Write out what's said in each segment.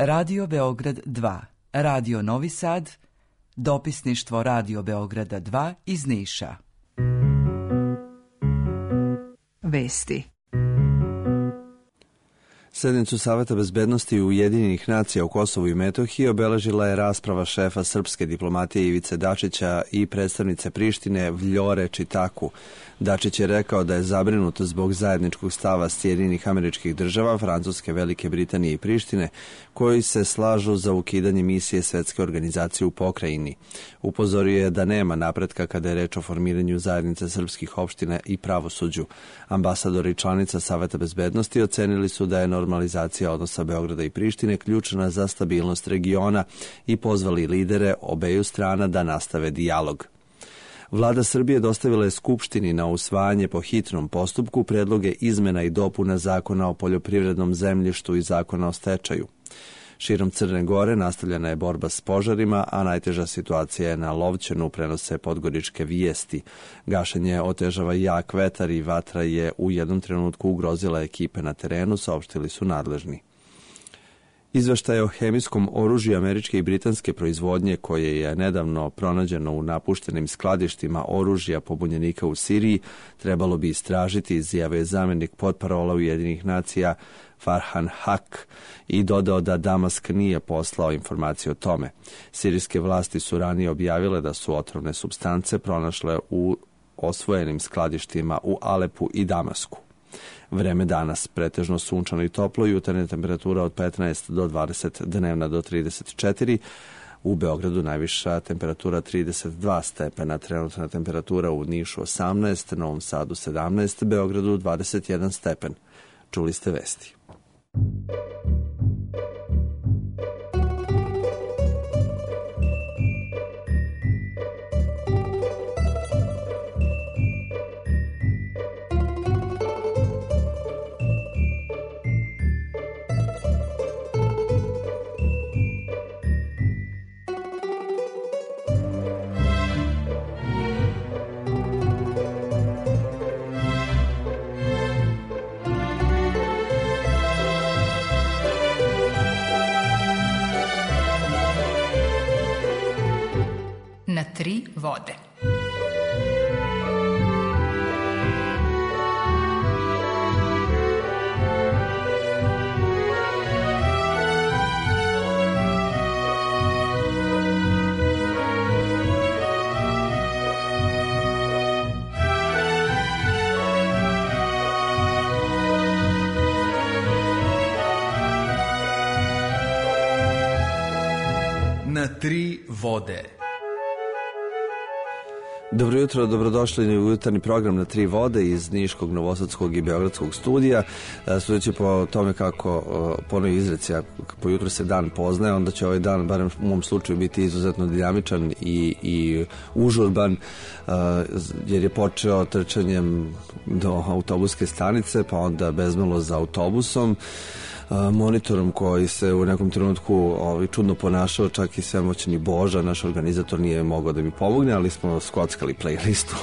Radio Beograd 2, Radio Novi Sad, dopisništvo Radio Beograda 2 iz Niša. Vesti. Sednicu Saveta bezbednosti Ujedinjenih nacija u Kosovu i Metohiji obeležila je rasprava šefa srpske diplomatije Ivice Dačića i predstavnice Prištine Vljore Čitaku. Dačić je rekao da je zabrinut zbog zajedničkog stava Sjedinjenih Američkih Država, Francuske, Velike Britanije i Prištine, koji se slažu za ukidanje misije Svetske organizacije u pokrajini. Upozorio je da nema napretka kada je reč o formiranju zajednice srpskih opština i pravosuđu. Ambasadori i članica Saveta bezbednosti ocenili su da je normalizacija odnosa Beograda i Prištine ključna za stabilnost regiona i pozvali lidere obeju strana da nastave dijalog. Vlada Srbije dostavila je Skupštini na usvajanje po hitnom postupku predloge izmena i dopuna Zakona o poljoprivrednom zemljištu i Zakona o stečaju. Širom Crne Gore nastavljena je borba s požarima, a najteža situacija je na Lovćenu, prenose podgoričke vijesti. Gašenje otežava jak vetar i vatra je u jednom trenutku ugrozila ekipe na terenu, saopštili su nadležni. Izveštaj o hemijskom oružju američke i britanske proizvodnje koje je nedavno pronađeno u napuštenim skladištima oružja pobunjenika u Siriji trebalo bi istražiti, izjavio je zamjenik potparola Ujedinjenih nacija Farhan Haq i dodao da Damask nije poslao informacije o tome. Sirijske vlasti su ranije objavile da su otrovne supstance pronašle u osvojenim skladištima u Alepu i Damasku. Vreme danas pretežno sunčano i toplo, jutarnja temperatura od 15 do 20, dnevna do 34. U Beogradu najviša temperatura 32 stepena, trenutna temperatura u Nišu 18, Novom Sadu 17, Beogradu 21 stepen. Čuli ste vesti. Na tri vode. Na tri vode. Dobro jutro, dobrodošli u jutarnji program Na tri vode iz Niškog, Novosadskog i Beogradskog studija. Sudeći po tome kako po onoj izreci, po jutru se dan poznaje, onda će ovaj dan, barem u mom slučaju, biti izuzetno dinamičan i užurban, jer je počeo trčanjem do autobuske stanice, pa onda bezmalo za autobusom, monitorom koji se u nekom trenutku čudno ponašao, čak i svemoćni Boža, naš organizator, nije mogao da mi pomogne, ali smo skockali playlistu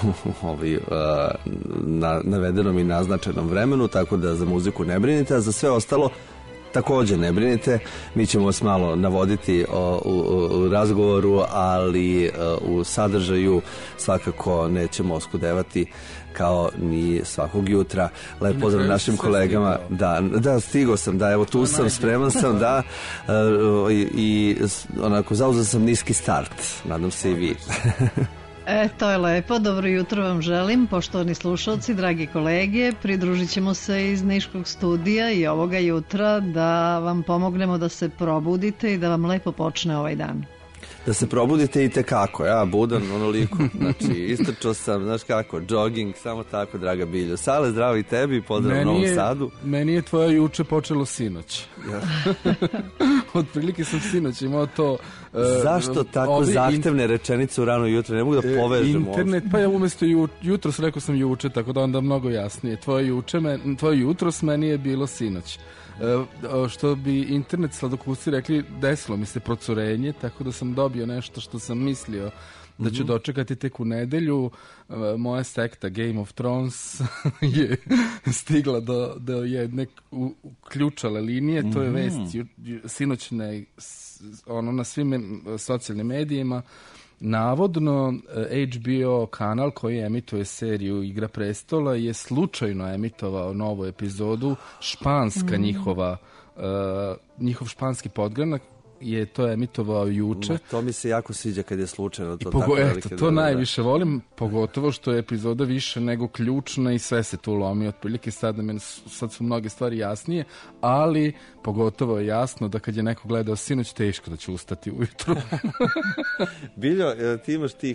na navedenom i naznačenom vremenu, tako da za muziku ne brinite, a za sve ostalo također ne brinite. Mi ćemo vas malo navoditi u razgovoru, ali u sadržaju svakako nećemo oskudevati kao ni svakog jutra. Lep pozdrav našim kolegama. Da, stigao sam, da, evo tu sam, spreman sam, da, i onako zauzeo sam niski start, nadam se i vi. To je lepo, dobro jutro vam želim, poštovani slušalci, dragi kolege. Pridružit ćemo se iz Niškog studija i ovoga jutra da vam pomognemo da se probudite i da vam lepo počne ovaj dan. Da se probudite i tekako, ja budan onoliko, znači istrčao sam, znaš kako, jogging, samo tako, draga Biljo. Sale, zdravo i tebi, pozdrav u Novom Sadu. Meni je tvoje juče počelo sinoć. Ja. Otprilike sam sinoć imao to... Zašto tako zahtevne rečenice u rano jutro? Ne mogu da povežem internet, pa ja umjesto jutros rekao sam juče, tako da onda mnogo jasnije. Tvoje jutros meni je bilo sinoć. Što bi internet sladokusci rekli, desilo mi se procurenje, tako da sam dobio nešto što sam mislio da ću dočekati tek u nedelju. Moja sekta Game of Thrones je stigla do jedne ključale linije, to je vest sinoćne na svim socijalnim medijima. Navodno, HBO kanal koji emituje seriju Igra prestola je slučajno emitovao novu epizodu, španska njihov španski podgranak je to emitovao juče. To mi se jako sviđa kad je slučajno. To najviše volim, pogotovo što je epizoda više nego ključna i sve se tu lomi. Otprilike sad su mnoge stvari jasnije, ali pogotovo je jasno da kad je neko gledao sinoć, teško da će ustati ujutru. Biljo, ti imaš tih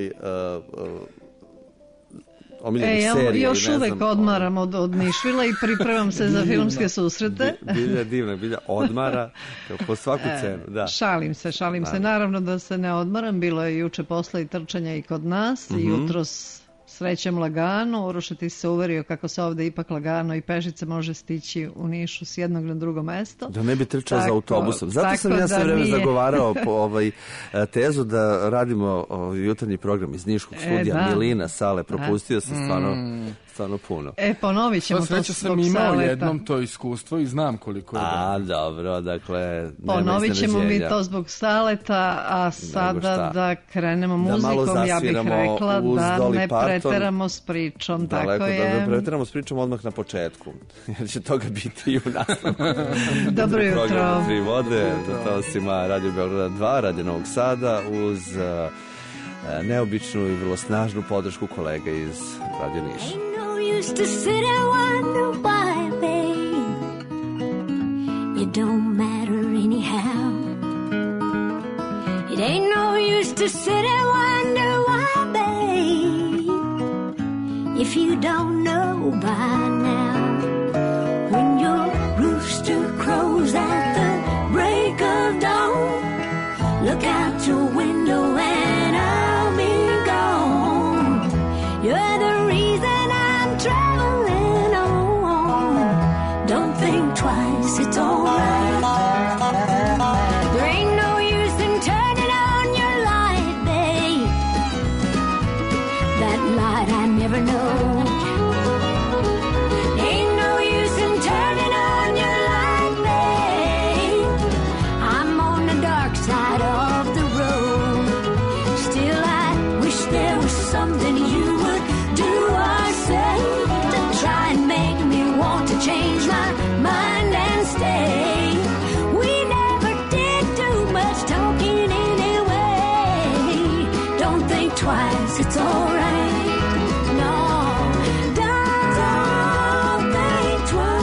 omiljenih serija. Još uvek odmaram od Nišvila i pripremam se za filmske susrete. Bilja je divna, Bilja odmara po svaku cenu. Da. Šalim se. Naravno da se ne odmaram. Bilo je juče posla i trčanja i kod nas. I jutros srećem lagano. Uroše, ti se uverio kako se ovde ipak lagano i pešice može stići u Nišu s jednog na drugo mesto. Da ne bi trčao za autobusom. Zato sam ja sve vreme zagovarao po tezu da radimo jutarnji program iz Niškog studija. Milina, Sale, propustio se stvarno puno. Ponovit ćemo to sreća sam imao jednom to iskustvo i znam koliko je. Dobro, dakle... Ponovit ćemo mi to zbog Saleta, a sada da krenemo muzikom, ja bih rekla da ne preteramo s pričom. Daleko, da ne preteramo s pričom odmah na početku, jer će toga biti i u nastavku. Dobro jutro. Tri vode, to si ima Radio Beograda 2, Radio Novog Sada, uz neobičnu i vrlo snažnu podršku kolega iz Radio Niša. Used to sit and wonder why, babe, you don't matter anyhow. It ain't no use to sit and wonder why, babe, if you don't know by now. When your rooster crows at the break of dawn, look out your window and I'll be gone. You're the reason traveling on. Don't think twice, it's alright. There ain't no use in turning on your light, babe. That light I never know. Ain't no use in turning on your light, babe. I'm on the dark side of the road. Still I wish there was something you would do or say to try and make me want to change my mind and stay. We never did do much talking anyway. Don't think twice, it's alright. No, don't think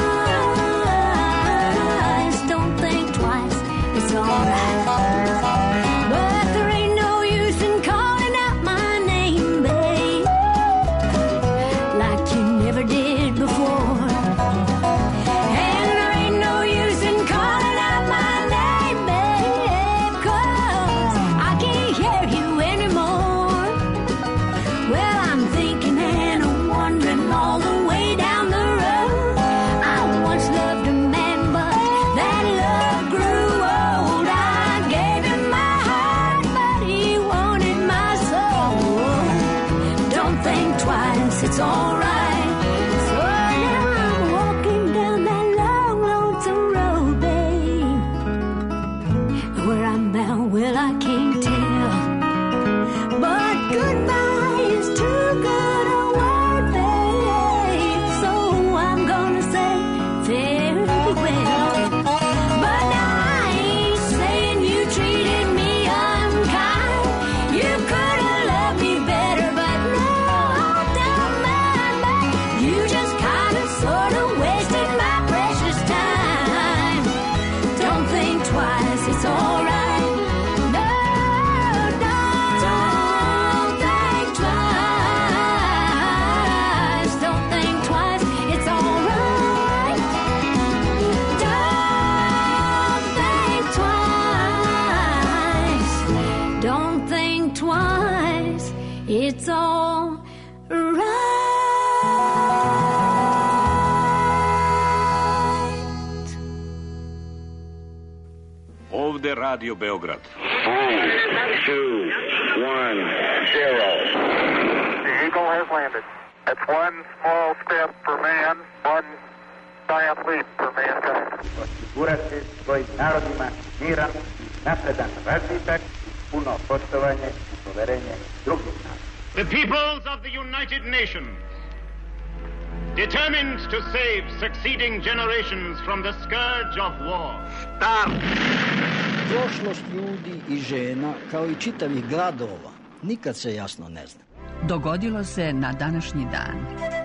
twice. Don't think twice, it's alright. But there ain't no use in calling out my name, babe, like you never did before. And there ain't no use in calling out my name, babe, 'cause I can't hear you anymore. Well, I'm thinking and I'm wondering all the way down the road. I once loved a man, but that love grew old. I gave him my heart, but he wanted my soul. Don't think twice, it's alright. So now I'm walking down that long, lonesome road, babe. Where I'm bound, well, I can't tell. But goodbye is too good a word, babe. So I'm gonna say farewell. But I ain't saying you treated me unkind. You could have loved me better, but no, I don't mind. But you just kind of sort of wasted my precious time. Don't think twice, it's alright. No, don't think twice. Don't think twice, it's alright. Don't think twice. Don't think twice, it's all right. Ovde Radio Beograd. 3, 2, 1, 0. The Eagle has landed. It's one small step for man, one giant leap for mankind. Osigurati svojim narodima miran, napredan razvitak, puno poštovanje i poverenje drugih naroda. The peoples of the United Nations, determined to save succeeding generations from the scourge of war. Start! Prošlost ljudi i žena, kao i čitavih gradova, nikad se jasno ne zna. Dogodilo se na današnji dan.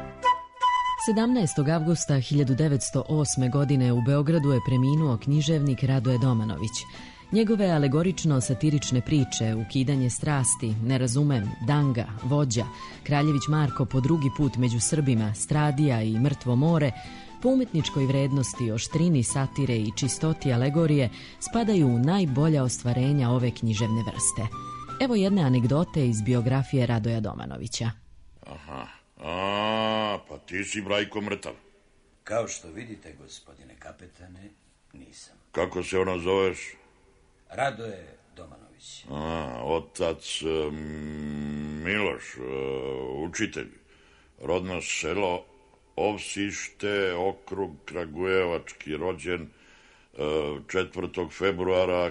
17. avgusta 1908. godine u Beogradu je preminuo književnik Radoje Domanović. Njegove alegorično-satirične priče, Ukidanje strasti, Ne razumem, Danga, Vođa, Kraljević Marko po drugi put među Srbima, Stradija i Mrtvo more, po umetničkoj vrednosti, oštrini satire i čistoti alegorije spadaju u najbolja ostvarenja ove književne vrste. Evo jedne anegdote iz biografije Radoja Domanovića. Aha, pa ti si Brajko mrtav. Kao što vidite, gospodine kapetane, nisam. Kako se ono zoveš? Radoje Domanović. Otac Miloš, učitelj. Rodno selo Ovsište, okrug Kragujevački, rođen 4. februara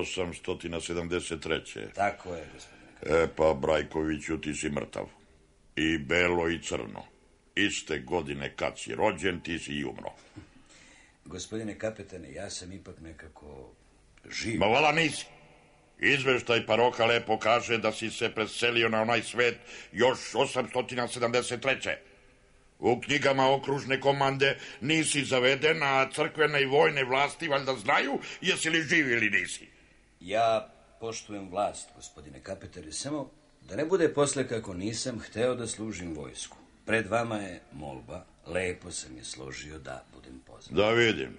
1873. Tako je, gospodine. Pa, Brajkoviću, ti si mrtav. I belo i crno. Iste godine kad si rođen, ti si i umro. Gospodine kapetane, ja sam ipak nekako živ. Ma vala nisi. Izveštaj paroha lepo kaže da si se preselio na onaj svet još 873. U knjigama okružne komande nisi zaveden, a crkvene i vojne vlasti valjda znaju jesi li živ ili nisi. Ja poštujem vlast, gospodine kapetane, samo da ne bude posle kako nisam hteo da služim vojsku. Pred vama je molba, lepo sam je složio da budem pozvan. Da vidim.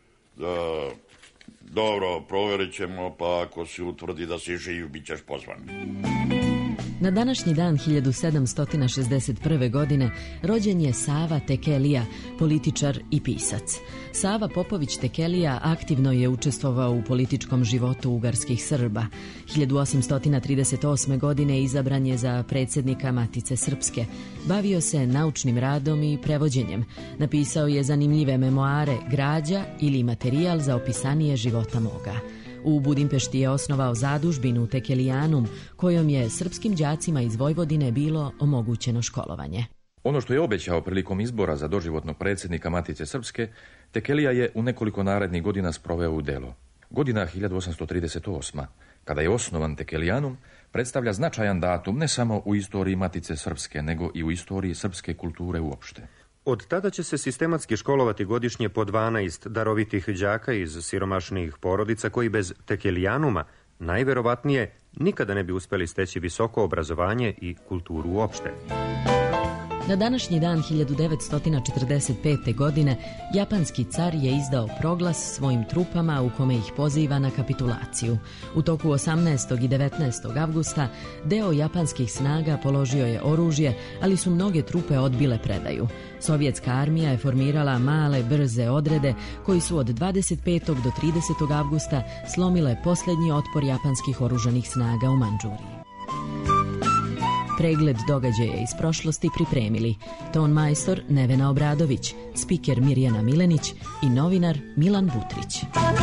Dobro, proverit ćemo, pa ako se utvrdi da si živ, bit ćeš pozvan. Na današnji dan 1761. godine rođen je Sava Tekelija, političar i pisac. Sava Popović Tekelija aktivno je učestvovao u političkom životu ugarskih Srba. 1838. godine izabran je za predsjednika Matice Srpske. Bavio se naučnim radom i prevođenjem. Napisao je zanimljive memoare Građa ili materijal za opisanije života moga. U Budimpešti je osnovao zadužbinu Tekelijanum, kojom je srpskim đacima iz Vojvodine bilo omogućeno školovanje. Ono što je obećao prilikom izbora za doživotnog predsjednika Matice Srpske, Tekelija je u nekoliko narednih godina sproveo u delo. Godina 1838. kada je osnovan Tekelijanum, predstavlja značajan datum ne samo u istoriji Matice Srpske, nego i u istoriji srpske kulture uopšte. Od tada će se sistematski školovati godišnje po 12 darovitih đaka iz siromašnijih porodica koji bez Tekelijanuma najverovatnije nikada ne bi uspeli steći visoko obrazovanje i kulturu uopšte. Na današnji dan 1945. godine japanski car je izdao proglas svojim trupama u kome ih poziva na kapitulaciju. U toku 18. i 19. avgusta deo japanskih snaga položio je oružje, ali su mnoge trupe odbile predaju. Sovjetska armija je formirala male, brze odrede koji su od 25. do 30. avgusta slomile posljednji otpor japanskih oružanih snaga u Mandžuriji. Pregled događaja iz prošlosti pripremili ton majstor Nevena Obradović, spiker Mirjana Milenić i novinar Milan Butrić.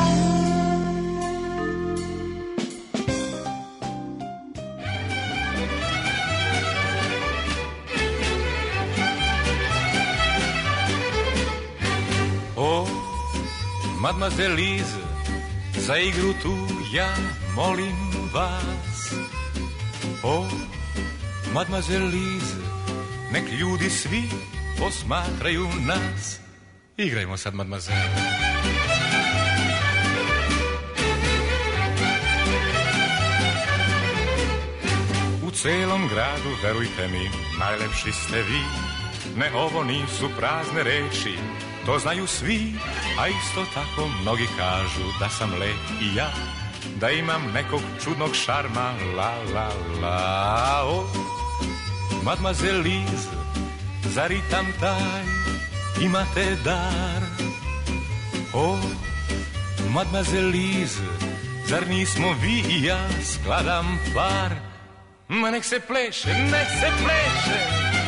O, mademoiselle Lise, za igru tu ja molim vas. O, mademoiselle Lise, nek ljudi svi posmatraju nas. Igrajmo sad, mademoiselle. U celom gradu, verujte mi, najlepši ste vi. Ne, ovo nisu prazne reči, to znaju svi. A isto tako mnogi kažu da sam lep i ja, da imam nekog čudnog šarma, la la la. O, mademoiselle Lise, za ritam taj imate dar. O, mademoiselle Lise, zar nismo vi i ja skladan par? Ma nek se pleše, nek se pleše.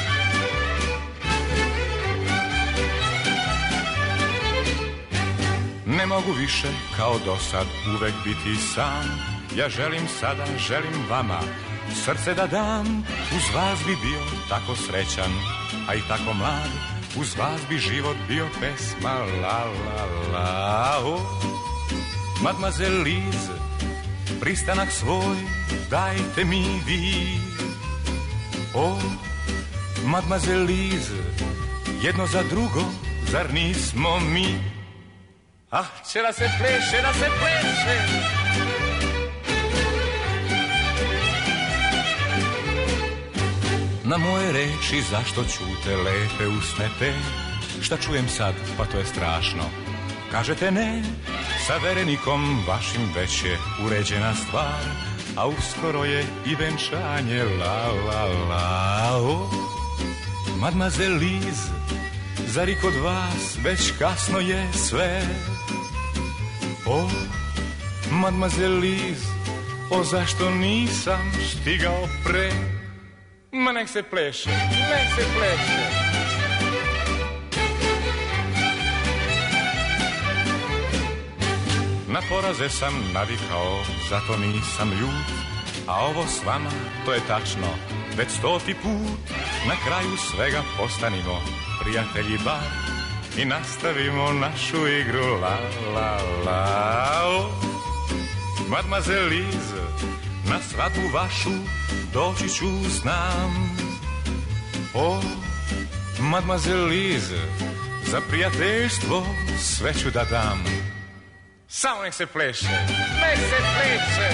Ne mogu više kao dosad uvek biti sam. Ja želim sada, želim vama srce da dam. Uz vas bi bio tako srećan, a i tako mlad. Uz vas bi život bio pesma la la la. Oh, Mademoiselle Lise, pristanak svoj dajte mi vi. Oh, Mademoiselle Lise, jedno za drugo, zar nismo mi? Ah, će da se pleše, da se pleše. Na moje reči zašto ćute lepe usne te? Šta čujem sad, pa to je strašno. Kažete ne, sa verenikom vašim već je uređena stvar, a uskoro je i venčanje la la la. Oh, Mademoiselle Lise, zar i kod vas već kasno je sve? Oh, Mademoiselle Lise, o zašto nisam stigao pre? Ma nek se pleše, nek se pleše. Na poraze sam navikao, zato nisam ljut, a ovo s vama, to je tačno, već 100. put. Na kraju svega postanimo prijatelji bar i nastavimo našu igru la la la. Oh, Mademoiselle Lise, na svadbu vašu doći ću znam. Oh, Mademoiselle Lise, za prijateljstvo sve ću da dam. Samo nek se pleše, nek se pleše.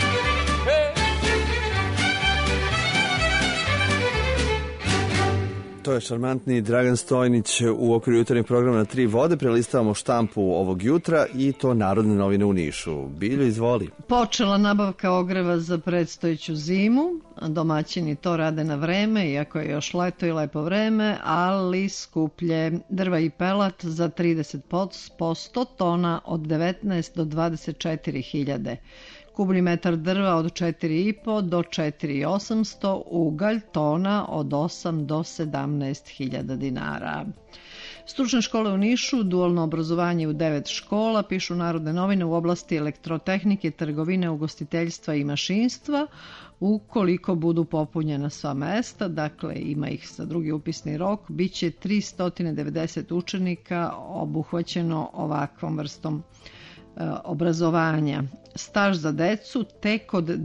To je šarmantni Dragan Stojnić u okviru jutarnjeg programa Na tri vode. Prelistavamo štampu ovog jutra i to Narodne novine u Nišu. Biljo, izvoli. Počela nabavka ogreva za predstojeću zimu. Domaćini to rade na vreme, iako je još leto i lepo vreme, ali skuplje. Drva i pelat za 30%, tona od 19 do 24.000. Kubni metar drva od 4,5 do 4.800, ugalj tona od 8 do 17.000 dinara. Stručne škole u Nišu, dualno obrazovanje u 9 škola, pišu Narodne novine u oblasti elektrotehnike, trgovine, ugostiteljstva i mašinstva. Ukoliko budu popunjena sva mesta, dakle ima ih za drugi upisni rok, bit će 390 učenika obuhvaćeno ovakvom vrstom obrazovanja. Staž za decu tek od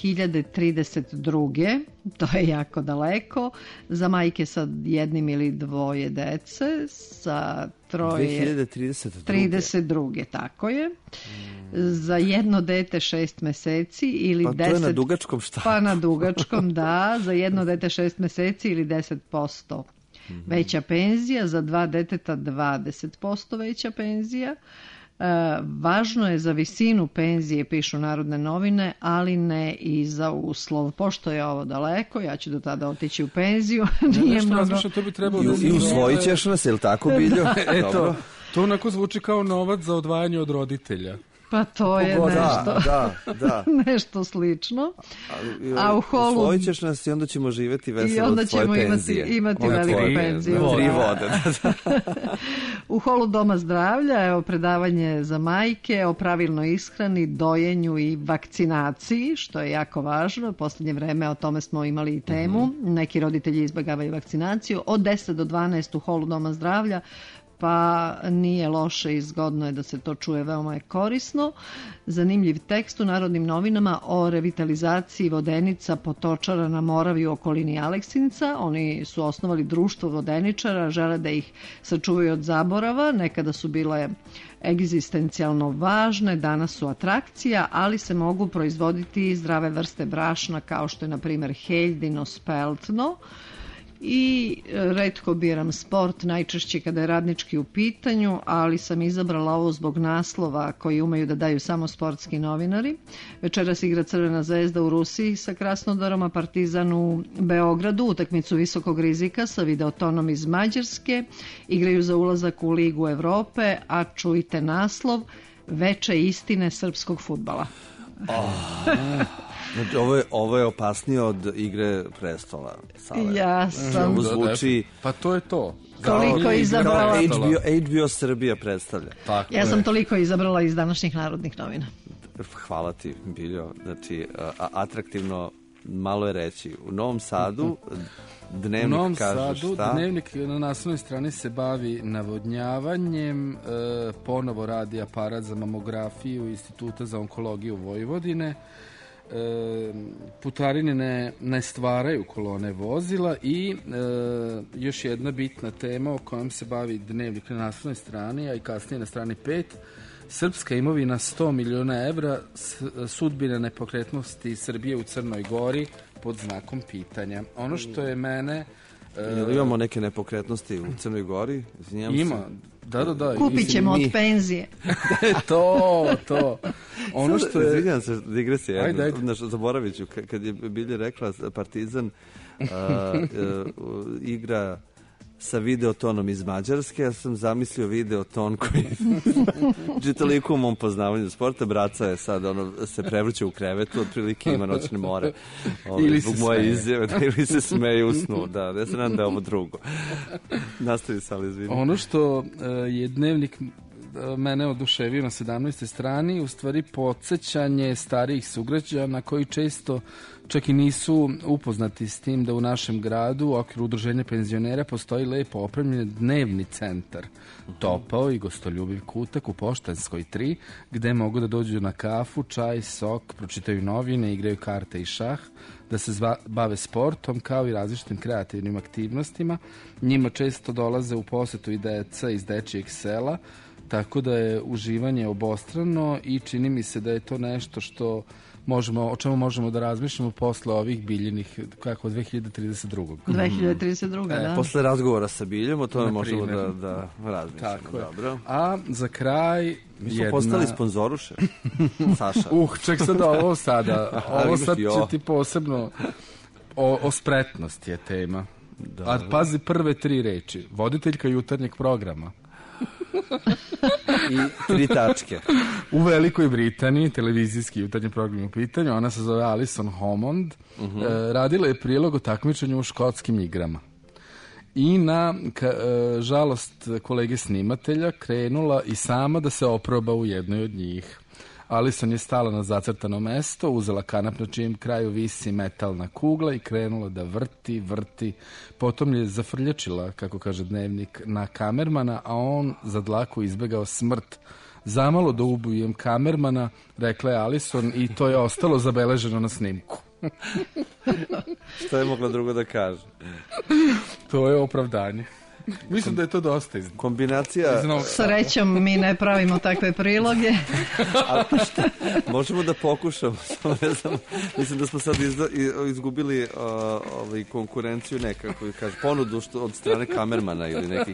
2032. To je jako daleko. Za majke sa jednim ili dvoje dece, sa troje 2032. Tako je. Za jedno dete 6 meseci ili 10... Pa to je na dugačkom štapu. Pa na dugačkom, da. Za jedno dete 6 meseci ili 10% veća penzija. Za 2 deteta 20% veća penzija. Važno je za visinu penzije, pišu Narodne novine, ali ne i za uslov. Pošto je ovo daleko, ja ću do tada otići u penziju. Nije mnogo... to bi trebalo I usvojit ćeš nas, je li tako, Biljo? Eto, to onako zvuči kao novac za odvajanje od roditelja. Pa to je nešto, da. nešto slično. A u holu... Usvojit ćeš nas i onda ćemo živjeti veselo od svoje penzije. I onda ćemo imati veliku penziju. Tri vode. U holu Doma zdravlja, evo predavanje za majke o pravilnoj ishrani, dojenju i vakcinaciji, što je jako važno. U posljednje vreme o tome smo imali i temu. Neki roditelji izbjegavaju vakcinaciju. Od 10 do 12 u holu Doma zdravlja, pa nije loše i zgodno je da se to čuje, veoma je korisno. Zanimljiv tekst u Narodnim novinama o revitalizaciji vodenica potočara na Moravi u okolini Aleksinca. Oni su osnovali društvo vodeničara, žele da ih sačuvaju od zaborava. Nekada su bile egzistencijalno važne, danas su atrakcija, ali se mogu proizvoditi zdrave vrste brašna kao što je na primjer heljdino, speltno. I retko biram sport, najčešće kada je radnički u pitanju, ali sam izabrala ovo zbog naslova koji umeju da daju samo sportski novinari. Večeras igra Crvena zvezda u Rusiji sa Krasnodarom, a Partizan u Beogradu, utakmicu visokog rizika sa Videotonom iz Mađarske. Igraju za ulazak u Ligu Evrope, a čujte naslov: Veče istine srpskog fudbala. Znači, ovo je opasnije od Igre prestola. Ja sam... Ovo zvuči... Pa to je to. Toliko izabrala... HBO Srbija predstavlja. Tako ja sam toliko izabrala iz današnjih Narodnih novina. Hvala ti, Biljo. Znači, atraktivno, malo je reći. U Novom Sadu Dnevnik kaže šta? Dnevnik na naslovnoj strani se bavi navodnjavanjem, ponovo radi aparat za mamografiju Instituta za onkologiju Vojvodine, putarine ne stvaraju kolone vozila i još jedna bitna tema o kojom se bavi Dnevnik na naslovnoj strani, a i kasnije na strani 5, srpska imovina 100 miliona evra, sudbine nepokretnosti Srbije u Crnoj Gori pod znakom pitanja. Ono što je mene... Jel imamo neke nepokretnosti u Crnoj Gori? Ima, da. Kupit ćemo od penzije. To. Ono što je... Izvinjam se, digresija. Ajde. Zaboravit ću, kad je Bilje rekla Partizan igra sa videotonom iz Mađarske, ja sam zamislio videoton koji je toliko u mom poznavanju sporta. Braca je sad, se prevrće u krevetu, otprilike ima noćne more. Ili se moje izjave, ili se smeje u snu. Da, ja se nadam da je ovo drugo. Nastavi se, ali izvini. Ono što je Dnevnik mene oduševio na 17. strani, u stvari podsjećanje starijih sugrađana koji često čak i nisu upoznati s tim da u našem gradu u okviru udruženja penzionera postoji lepo opremljen dnevni centar, topao i gostoljubiv kutak u Poštanskoj 3, gde mogu da dođu na kafu, čaj, sok, pročitaju novine, igraju karte i šah, da se bave sportom kao i različitim kreativnim aktivnostima. Njima često dolaze u posetu i deca iz dečijeg sela, tako da je uživanje obostrano i čini mi se da je to nešto što o čemu možemo da razmišljamo posle ovih Biljinih, kako 2032. 2032. Da. Posle razgovora sa Biljom, o tome možemo da razmišljamo. Tako je. Dobro. A za kraj... Mi smo postali sponzoruše. Saša. Ček sad ovo sada. Ovo sad će ti posebno... O spretnosti je tema. Da. A pazi prve 3 reči. Voditeljka jutarnjeg programa. I 3 tačke. U Velikoj Britaniji televizijski jutarnji program u pitanju, ona se zove Alison Hammond, radila je prilog o takmičenju u škotskim igrama i na žalost kolege snimatelja krenula i sama da se oproba u jednoj od njih. Alison je stala na zacrtano mesto, uzela kanap na čijem kraju visi metalna kugla i krenula da vrti. Potom je zafrljačila, kako kaže Dnevnik, na kamermana, a on za dlaku izbegao smrt. Zamalo da ubijem kamermana, rekla je Alison, i to je ostalo zabeleženo na snimku. Što je mogla drugo da kaže? To je opravdanje. Mislim da je to dosta kombinacija. Srećom mi ne pravimo takve priloge. Možemo da pokušamo. Mislim da smo sad izgubili konkurenciju nekako, kaže, ponudu od strane kamermana ili nekih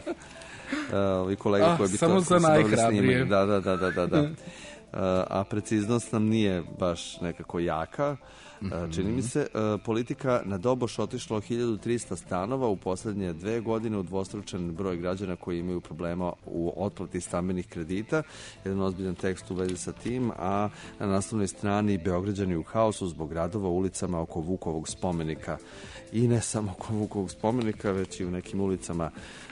kolega koji bi samo za najhrabrije. Da. A preciznost nam nije baš nekako jaka. Čini mi se, politika na doboš otišla 1300 stanova u poslednje 2 godine, udvostručen broj građana koji imaju problema u otplati stambenih kredita. Jedan ozbiljan tekst u vezi sa tim, a na naslovnoj strani Beograđani u haosu zbog radova ulicama oko Vukovog spomenika. I ne samo oko Vukovog spomenika, već i u nekim ulicama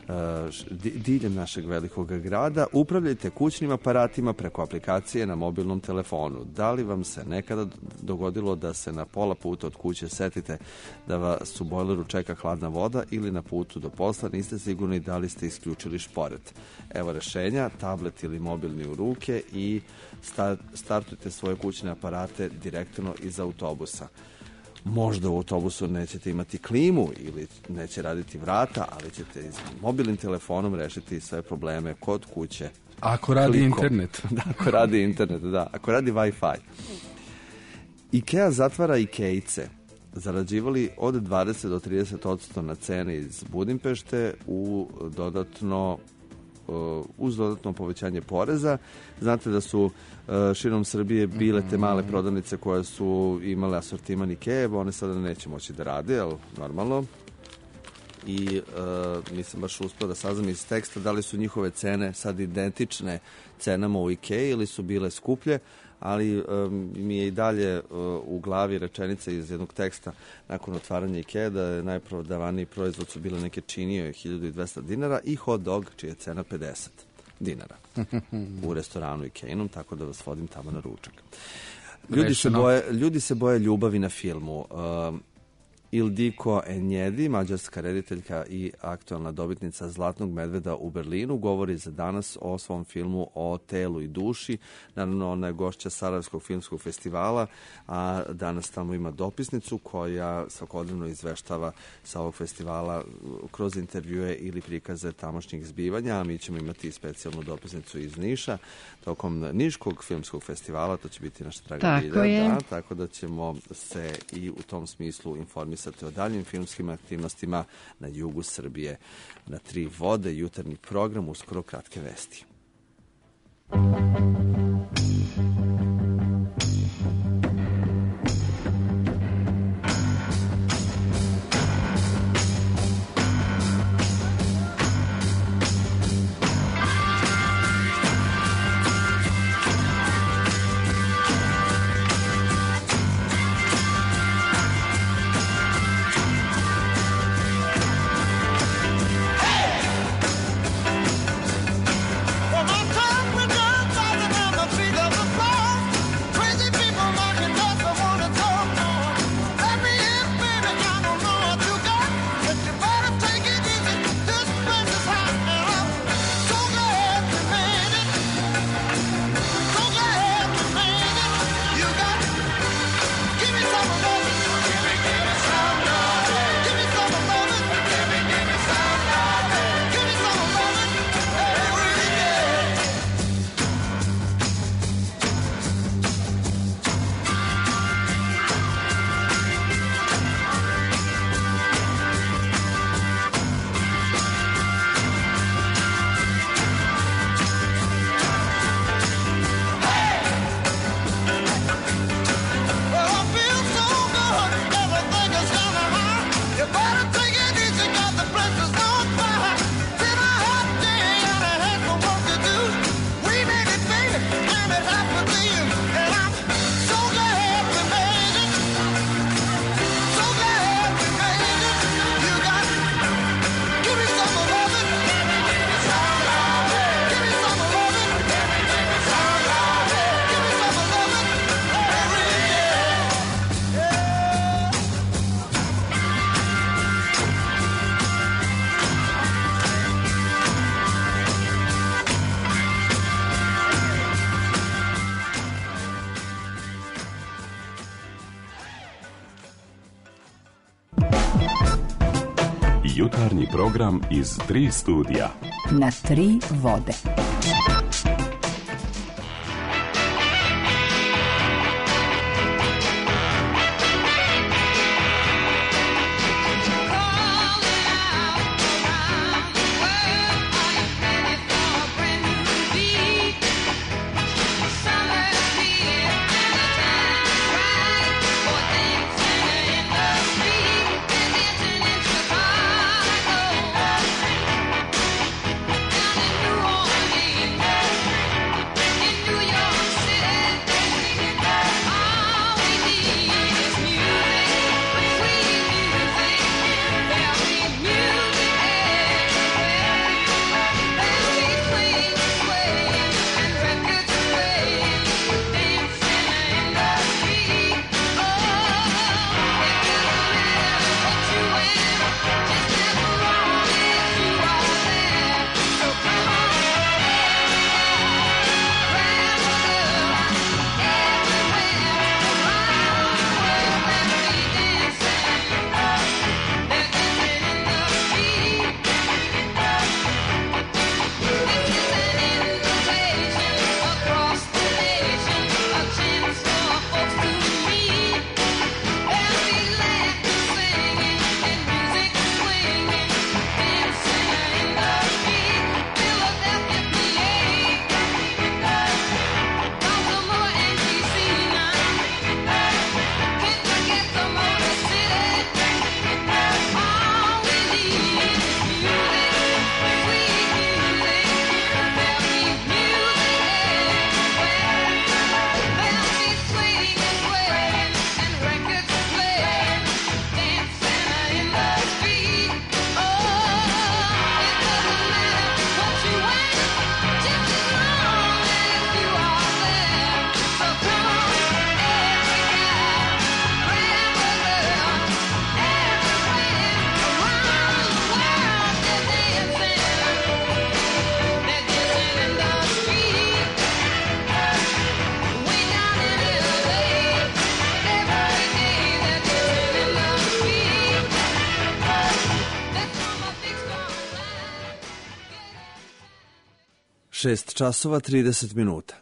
diljem našeg velikog grada. Upravljajte kućnim aparatima preko aplikacije na mobilnom telefonu. Da li vam se nekada dogodilo da se na pola puta od kuće setite da vas u bojleru čeka hladna voda ili na putu do posla niste sigurni da li ste isključili šporet? Evo rešenja, tablet ili mobilni u ruke i startujte svoje kućne aparate direktno iz autobusa. Možda u autobusu nećete imati klimu ili neće raditi vrata, ali ćete iz mobilnim telefonom rešiti sve probleme kod kuće. Ako radi internet. Da, ako radi internet, da. Ako radi Wi-Fi. IKEA zatvara Ikejce. Zarađivali od 20 do 30% na cene iz Budimpešte uz dodatno povećanje poreza. Znate da su širom Srbije bile te male prodavnice koje su imale asortiman Ikea, one sada neće moći da rade, ali normalno. I nisam baš uspio da saznam iz teksta da li su njihove cene sad identične cenama u Ikea ili su bile skuplje, ali mi je i dalje u glavi rečenica iz jednog teksta nakon otvaranja IKEA da je najprodavaniji proizvod su bile neke činije 1200 dinara i hot dog čija je cena 50 dinara u restoranu IKEA-inom, tako da vas vodim tamo na ručak. Ljudi se boje ljubavi na filmu. Ildiko Enjedi, mađarska rediteljka i aktualna dobitnica Zlatnog medveda u Berlinu, govori za danas o svom filmu O telu i duši. Naravno, ona je gošća Sarajevskog filmskog festivala, a danas tamo ima dopisnicu koja svakodnevno izveštava sa ovog festivala kroz intervjue ili prikaze tamošnjih zbivanja, a mi ćemo imati specijalnu dopisnicu iz Niša tokom Niškog filmskog festivala, to će biti naša draga Bilja, tako da ćemo se i u tom smislu informisati o daljim filmskim aktivnostima na jugu Srbije. Na 3 vode, jutarnji program, uskoro kratke vesti. Jutarnji program iz 3 studija. Na 3 vode. New Orleans. 6 časova 30 minuta.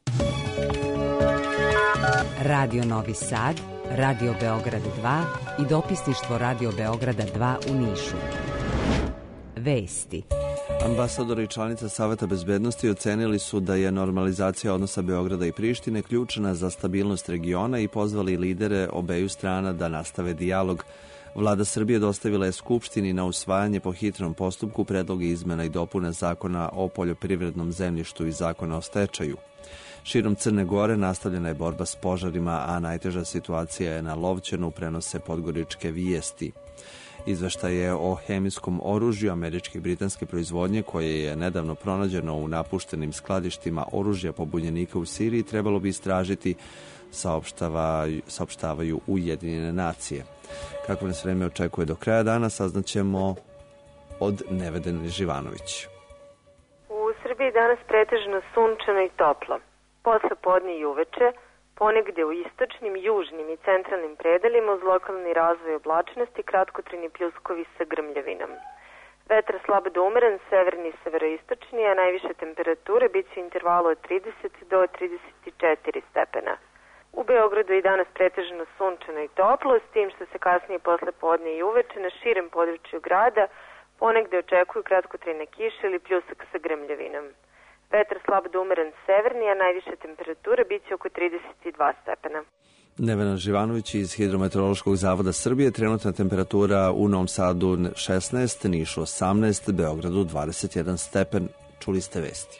Radio Novi Sad, Radio Beograd 2 i dopisništvo Radio Beograda 2 u Nišu. Vesti. Ambasadori i članica Saveta bezbednosti ocenili su da je normalizacija odnosa Beograda i Prištine ključna za stabilnost regiona i pozvali lidere obeju strana da nastave dijalog. Vlada Srbije dostavila je Skupštini na usvajanje po hitnom postupku predloge izmena i dopuna Zakona o poljoprivrednom zemljištu i Zakona o stečaju. Širom Crne Gore nastavljena je borba s požarima, a najteža situacija je na Lovćenu, prenose podgoričke vijesti. Izveštaje o hemijskom oružju američke i britanske proizvodnje, koje je nedavno pronađeno u napuštenim skladištima oružja pobunjenika u Siriji, trebalo bi istražiti, saopštavaju Ujedinjene nacije. Kako nas vreme očekuje do kraja dana, saznaćemo od Nevedene Živanović. U Srbiji danas pretežno sunčano i toplo. Posle podne i uveče, ponegde u istočnim, južnim i centralnim predelima uz lokalni razvoj oblačnosti kratkotrajni pljuskovi sa grmljavinom. Vetar slab do umeren, severni i severoistočni, a najviše temperature bit će u intervalu od 30 do 34 stepena. U Beogradu i danas pretežno sunčano i toplo, s tim što se kasnije posle podne i uveče na širem području grada ponegde očekuju kratkotrajne kiše ili pljusak sa grmljavinom. Vetar slab do umeren severni, a najviše temperature bit će oko 32 stepena. Nevena Živanović iz Hidrometeorološkog zavoda Srbije. Trenutna temperatura u Novom Sadu 16, Nišu 18, Beogradu 21 stepen. Čuli ste vesti.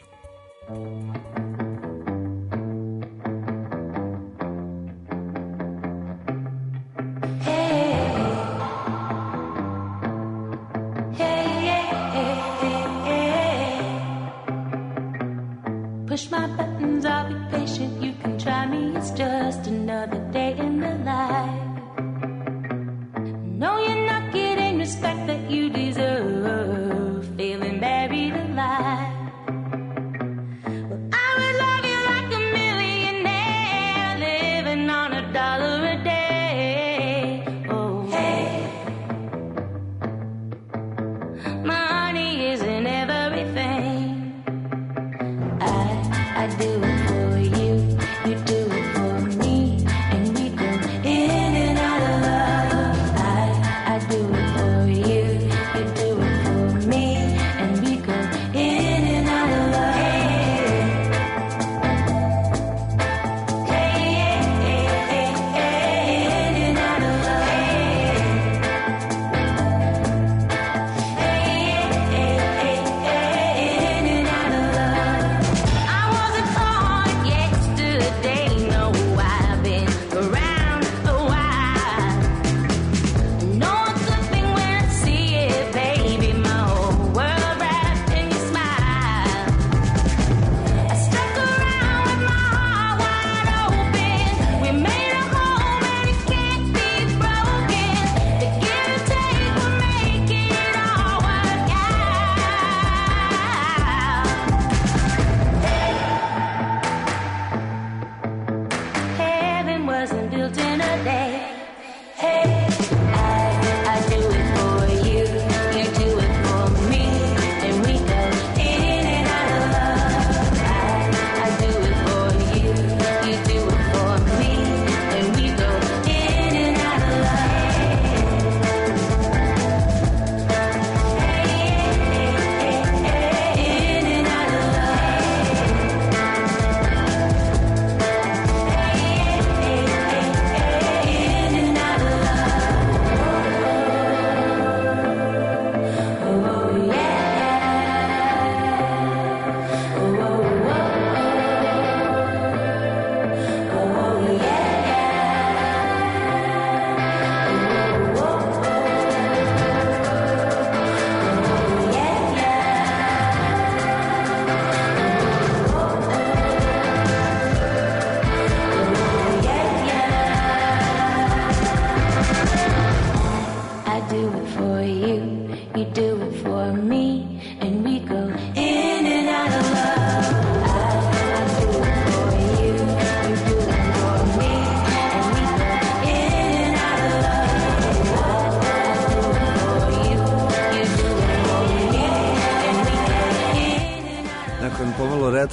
Push my buttons, I'll be patient, you can try me, it's just another day in the life. No, you're not getting respect that you deserve, feeling buried alive. Well, I would love you like a millionaire, living on $1 a day. Oh, hey, money isn't everything. I do it for you, you do it for me, and we don't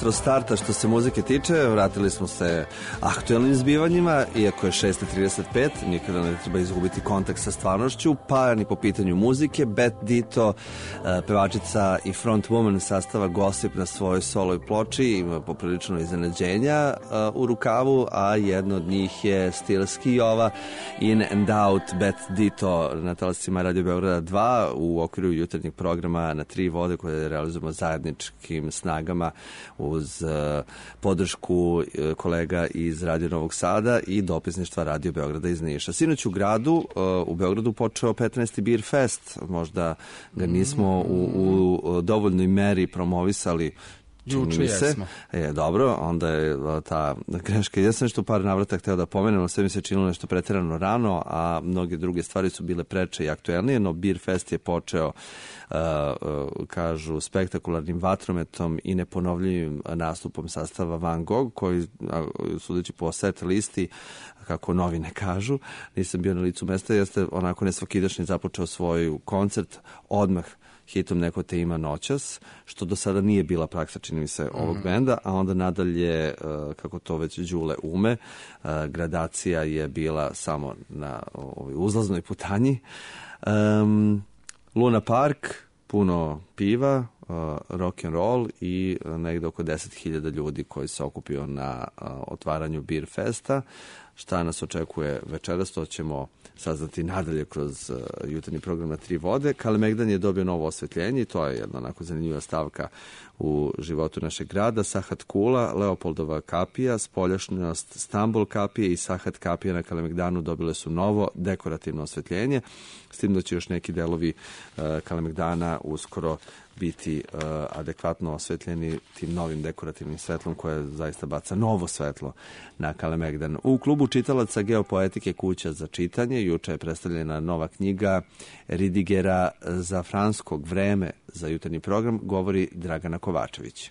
retro starta što se muzike tiče. Vratili smo se aktuelnim zbivanjima, iako je 6:35, nikada ne treba izgubiti kontakt sa stvarnošću, pa ni po pitanju muzike. Beth Ditto, pevačica i frontwoman sastava Gossip na svojoj soloj ploči, ima poprilično iznenađenja u rukavu, a jedno od njih je stil skijova In and Out. Beth Ditto na talasima Radio Beograda 2 u okviru jutarnjeg programa Na tri vode koje realizujemo zajedničkim snagama uz podršku kolega iz Radio Novog Sada i dopisništva Radio Beograda iz Niša. Sinoć u Beogradu počeo 15. Beer Fest. Možda ga nismo u dovoljnoj meri promovisali. Juče jesmo. Dobro, onda je ta greška. Ja sam nešto par navrata hteo da pomenem, sve mi se činilo nešto preterano rano, a mnoge druge stvari su bile preče i aktuelnije, no Beer Fest je počeo, kažu, spektakularnim vatrometom i neponovljivim nastupom sastava Van Gogh, koji, sudeći po set listi, kako novine kažu, nisam bio na licu mesta, jeste onako nesvakidašnji započeo svoj koncert odmah hitom Neko te ima noćas, što do sada nije bila praksa, čini mi se, ovog benda, a onda nadalje, kako to već Đule ume, gradacija je bila samo na uzlaznoj putanji. Luna Park, puno piva, rock and roll i negde oko 10.000 ljudi koji se okupio na otvaranju Beer Festa. Šta nas očekuje večeras, to ćemo saznati nadalje kroz jutarnji program Na tri vode. Kalemegdan je dobio novo osvetljenje i to je jedna onako zanimljiva stavka u životu našeg grada. Sahat Kula, Leopoldova kapija, Spoljašnjost Stambul kapije i Sahat kapija na Kalemegdanu dobile su novo dekorativno osvetljenje, s tim da će još neki delovi Kalemegdana uskoro biti adekvatno osvetljeni tim novim dekorativnim svetlom koje zaista baca novo svetlo na Kalemegdan. U klubu čitalaca geopoetike Kuća za čitanje juče je predstavljena nova knjiga Ridigera Zafranskog Vreme. Za jutarnji program govori Dragana Kovačević.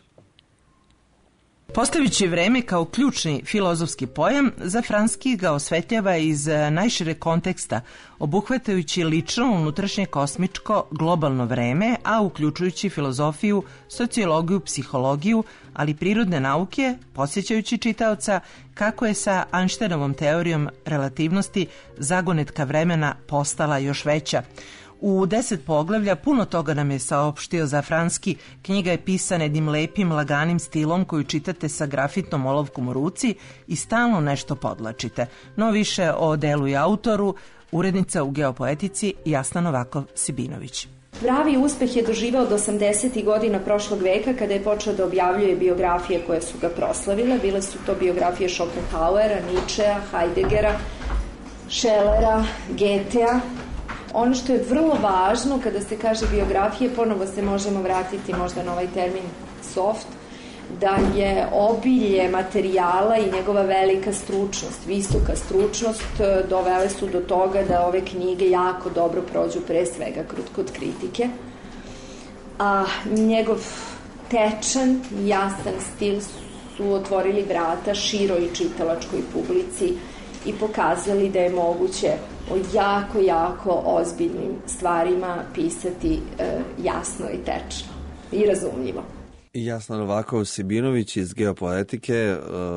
Postavići vreme kao ključni filozofski pojam, Zafranski ga osvetljava iz najšire konteksta, obuhvatajući lično, unutrašnje, kosmičko, globalno vreme, a uključujući filozofiju, sociologiju, psihologiju, ali prirodne nauke, podsjećajući čitaoca kako je sa Einsteinovom teorijom relativnosti zagonetka vremena postala još veća. U 10 poglavlja puno toga nam je saopštio Zafranski. Knjiga je pisana jednim lepim, laganim stilom koju čitate sa grafitnom olovkom u ruci i stalno nešto podlačite. No više o delu i autoru, urednica u geopoetici Jasna Novakov-Sibinović. Pravi uspeh je doživao do 80. godina prošlog veka kada je počeo da objavljuje biografije koje su ga proslavile. Bile su to biografije Schopenhauera, Nietzschea, Heideggera, Schellera, Goethea. Ono što je vrlo važno kada se kaže biografije, ponovo se možemo vratiti možda na ovaj termin soft, da je obilje materijala i njegova velika stručnost, visoka stručnost dovele su do toga da ove knjige jako dobro prođu pre svega kod kritike. A njegov tečan i jasan stil su otvorili vrata široj čitalačkoj publici i pokazali da je moguće o jako, jako ozbiljnim stvarima pisati jasno i tečno i razumljivo. Jasna Novakov-Sibinović iz geopoetike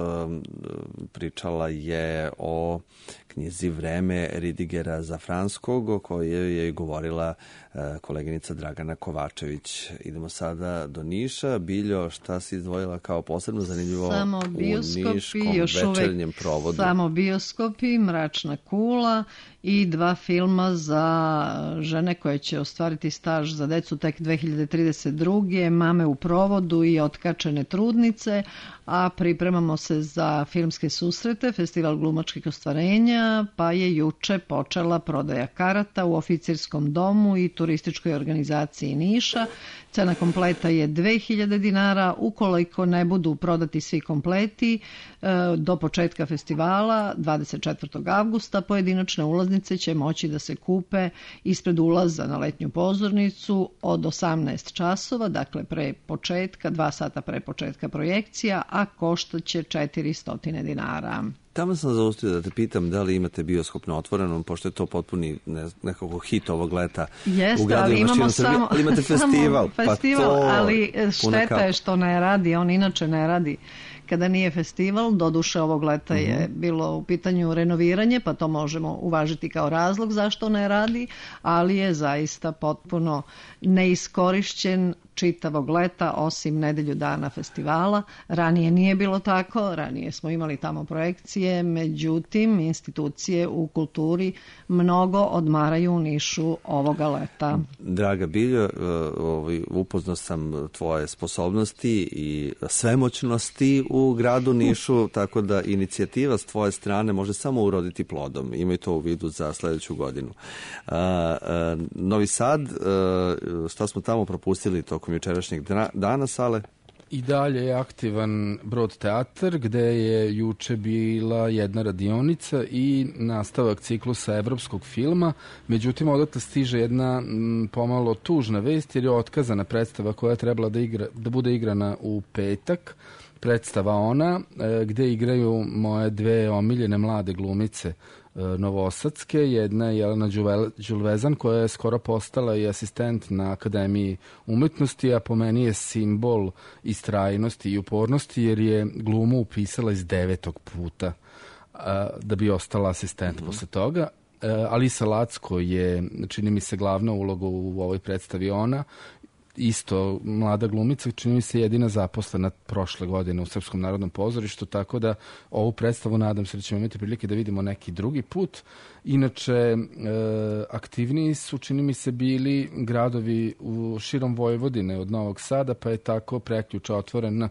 pričala je o knjizi Vreme Ridigera Zafranskog, o kojoj je govorila koleginica Dragana Kovačević. Idemo sada do Niša. Biljo, šta si izdvojila kao posebno zanimljivo u niškom večernjem provodu? Samo bioskopi, Mračna kula i 2 filma za žene koje će ostvariti staž za decu tek 2032. Mame u provodu i Otkačene trudnice, a pripremamo se za filmske susrete, festival glumačkih ostvarenja, pa je juče počela prodaja karata u Oficirskom domu i turističkoj organizaciji Niša. Cena kompleta je 2000 dinara, ukoliko ne budu prodati svi kompleti do početka festivala 24. avgusta pojedinačne ulaznice će moći da se kupe ispred ulaza na letnju pozornicu od 18 časova, dakle pre početka, 2 sata pre početka projekcija, a koštaće 400 dinara. Tamo sam zaustio da te pitam da li imate bioskop na otvorenom, pošto je to potpuni nekako hit ovog leta. Jeste, ali imamo samo... Ali imate festival. Festival, ali šteta je što ne radi, on inače ne radi. Kada nije festival, doduše ovog leta je bilo u pitanju renoviranje, pa to možemo uvažiti kao razlog zašto ne radi, ali je zaista potpuno neiskorišćen čitavog leta, osim nedelju dana festivala. Ranije nije bilo tako, ranije smo imali tamo projekcije, međutim, institucije u kulturi mnogo odmaraju u Nišu ovoga leta. Draga Biljo, upoznao sam tvoje sposobnosti i svemoćnosti u gradu Nišu, tako da inicijativa s tvoje strane može samo uroditi plodom. Imaj to u vidu za sledeću godinu. Novi Sad, šta smo tamo propustili tokom jučerašnjeg dana, Sale? I dalje je aktivan Brod teatar, gde je juče bila jedna radionica i nastavak ciklusa evropskog filma. Međutim, odatle stiže jedna pomalo tužna vest, jer je otkazana predstava koja je trebala da bude igrana u petak. Predstava Ona, gde igraju moje dve omiljene mlade glumice novosadske. Jedna je Jelena Đulvezan, koja je skoro postala i asistent na Akademiji umetnosti, a po meni je simbol istrajnosti i upornosti, jer je glumu upisala iz 9. puta da bi ostala asistent posle toga. Alisa Lacko je, čini mi se, glavna uloga u ovoj predstavi Ona. Isto mlada glumica, čini mi se jedina zaposlena prošle godine u Srpskom narodnom pozorištu, tako da ovu predstavu nadam se da ćemo imati prilike da vidimo neki drugi put. Inače, aktivniji su, čini mi se, bili gradovi u širom Vojvodine od Novog Sada, pa je tako prekjuče otvoren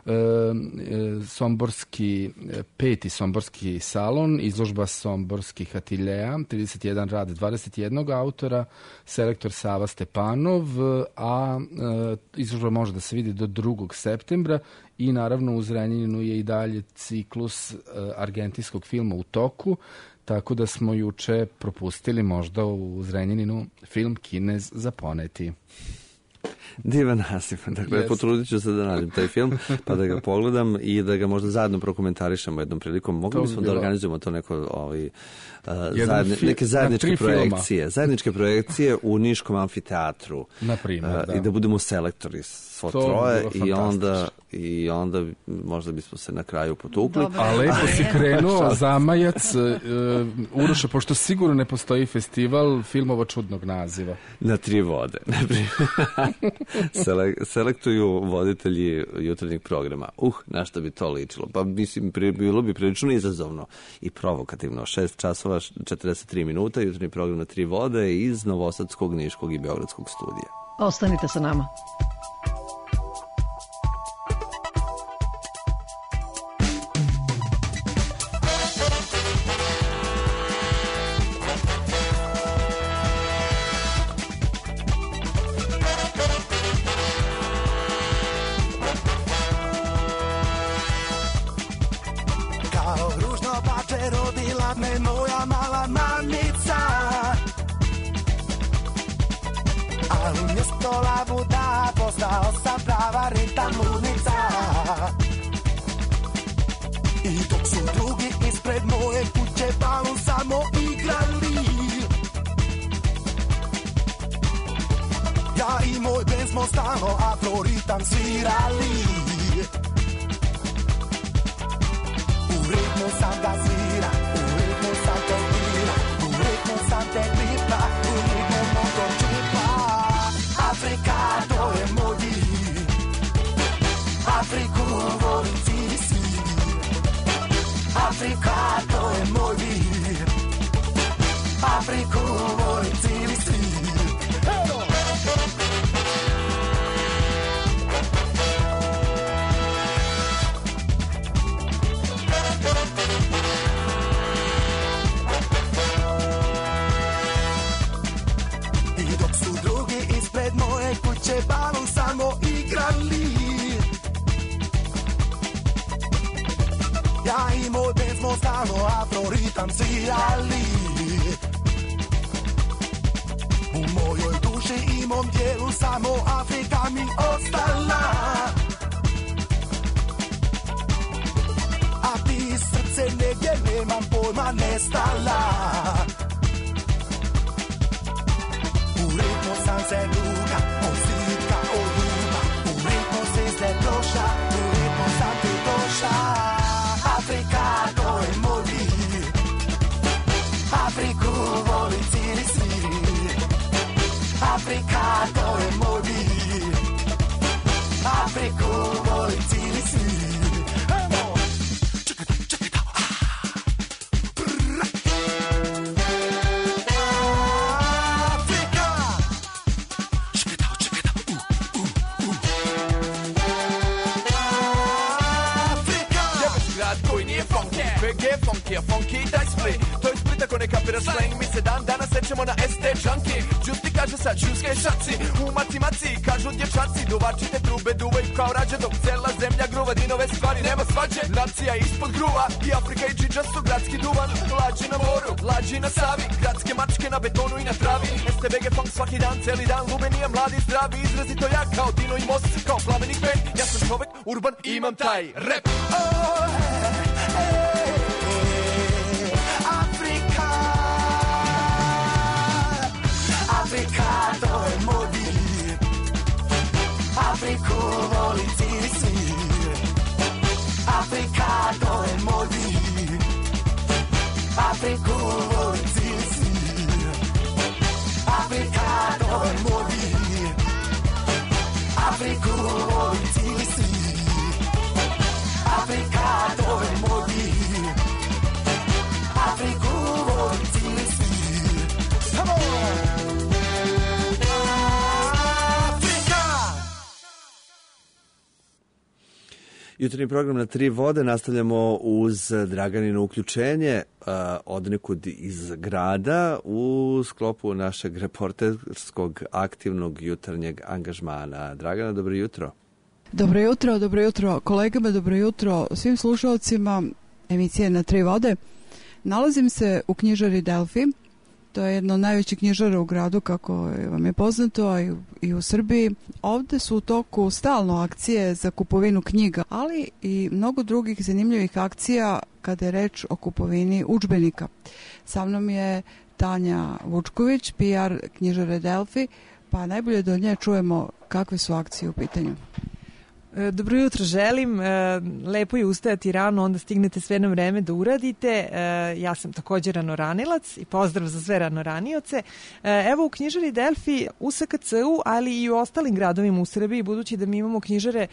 peti somborski salon, izložba somborskih ateljeja, 31 rad 21 autora, selektor Sava Stepanov, a izložba može da se vidi do 2. septembra i naravno u Zrenjaninu je i dalje ciklus argentinskog filma u toku, tako da smo juče propustili možda u Zrenjaninu film Kinez za poneti. Divan naziv. Dakle, potrudit ću se da nađem taj film, pa da ga pogledam i da ga možda zajedno prokomentarišemo jednom prilikom. Mogli bismo da organizujemo to neke zajedničke projekcije. Zajedničke projekcije u Niškom amfiteatru. Naprimjer, da. I da budemo selektori svo troje i onda možda bismo se na kraju potukli. A lepo si krenuo, zamajac, Uroša, pošto sigurno ne postoji festival filmova čudnog naziva. Na 3 vode. Selektuju voditelji jutarnjeg programa. Na što bi to ličilo? Pa mislim, bilo bi prilično izazovno i provokativno. 6 časova, 43 minuta, jutarnji program na 3 vode iz Novosadskog, Niškog i Beogradskog studija. Ostanite sa nama. A ti srce se negdje nemam pojma nestala. U ritmu sam se duga, od svitka, od duga. U ritmu si se došla, u ritmu sam ti došla. Afrika, to je moj mir. Afriku voli cijeli svijet. Afrika, to je moj mir. Afriku voli cijeli svijet. Funky daj Split, to je Split ako ne kapiraš slang. Mi se dan danas sećamo na ST Junkie. Justi kaže sad čuske šaci, u maci kažu dječaci. Duvačite trube, duvaju kao rađe, dok cela zemlja gruva. Dinove stvari, nema svađe, nacija ispod gruva. I Afrika i Džidža su gradski duvan. Lađi na moru, lađi na Savi. Gradske mačke na betonu i na travi. STBG funk svaki dan, celi dan. Lubenija, mladi, zdravi, izrazito ja. Kao Dino i Most, kao Plamenik band. Ja sam čovek, urban, imam taj rap. Afrika, to je moj mir. Afriku voli cijeli svijet. Afrika, to je moj mir. Afriku voli cijeli svijet. Afrika, to je moj mir. Afriku voli cijeli svijet. Afrika, to je moj mir. Afriku voli cijeli svijet. Come on! Jutarnji program na Tri vode nastavljamo uz Draganino uključenje odnekud iz grada u sklopu našeg reporterskog aktivnog jutarnjeg angažmana. Dragana, dobro jutro. Dobro jutro kolegama, dobro jutro svim slušalcima emisije na Tri vode. Nalazim se u knjižari Delfi. To je jedna od najvećih knjižara u gradu, kako vam je poznato, a i u Srbiji. Ovde su u toku stalno akcije za kupovinu knjiga, ali i mnogo drugih zanimljivih akcija kada je reč o kupovini udžbenika. Sa mnom je Tanja Vučković, PR knjižare Delfi, pa najbolje da od nje čujemo kakve su akcije u pitanju. Dobro jutro želim, lepo je ustajati rano, onda stignete sve na vreme da uradite. Ja sam također ranoranilac i pozdrav za sve ranoranioce. Evo u knjižari Delfi u SKC-u, ali i u ostalim gradovima u Srbiji, budući da mi imamo knjižare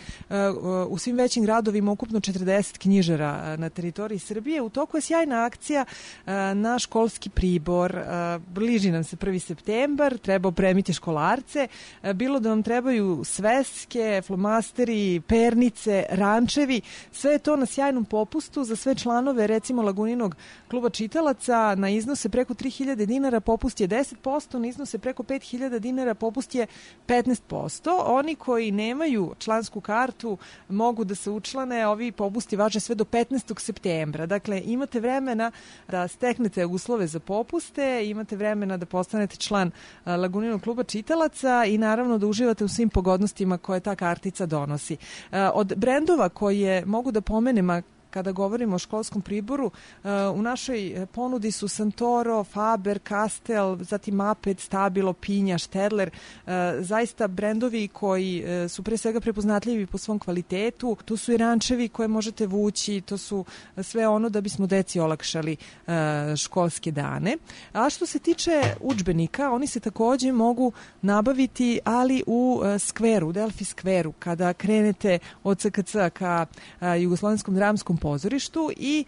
u svim većim gradovima, ukupno 40 knjižara na teritoriji Srbije. U toku je sjajna akcija na školski pribor. Bliži nam se 1. septembar, treba opremiti školarce, bilo da vam trebaju sveske, flomasteri, pernice, rančevi, sve je to na sjajnom popustu za sve članove, recimo Laguninog kluba čitalaca, na iznose preko 3000 dinara popust je 10%, na iznose preko 5000 dinara popust je 15%. Oni koji nemaju člansku kartu mogu da se učlane, ovi popusti važe sve do 15. septembra. Dakle, imate vremena da steknete uslove za popuste, imate vremena da postanete član Laguninog kluba čitalaca i naravno da uživate u svim pogodnostima koje ta kartica donosi. Od brendova koje mogu da pomenem kada govorimo o školskom priboru, u našoj ponudi su Santoro, Faber, Castell, zatim Maped, Stabilo, Pinja, Štedler, zaista brendovi koji su pre svega prepoznatljivi po svom kvalitetu. Tu su i rančevi koje možete vući, to su sve ono da bismo deci olakšali školske dane. A što se tiče udžbenika, oni se takođe mogu nabaviti, ali u skveru, u Delfi skveru, kada krenete od SKC ka Jugoslovenskom dramskom pozorištu i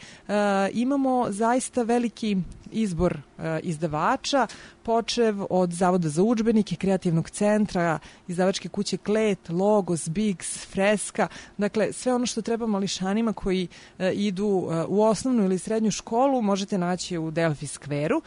imamo zaista veliki izbor izdavača, počev od Zavoda za udžbenike, Kreativnog centra, izdavačke kuće Klet, Logos, Bix, Freska, dakle sve ono što treba mališanima koji idu u osnovnu ili srednju školu možete naći u Delfi skveru.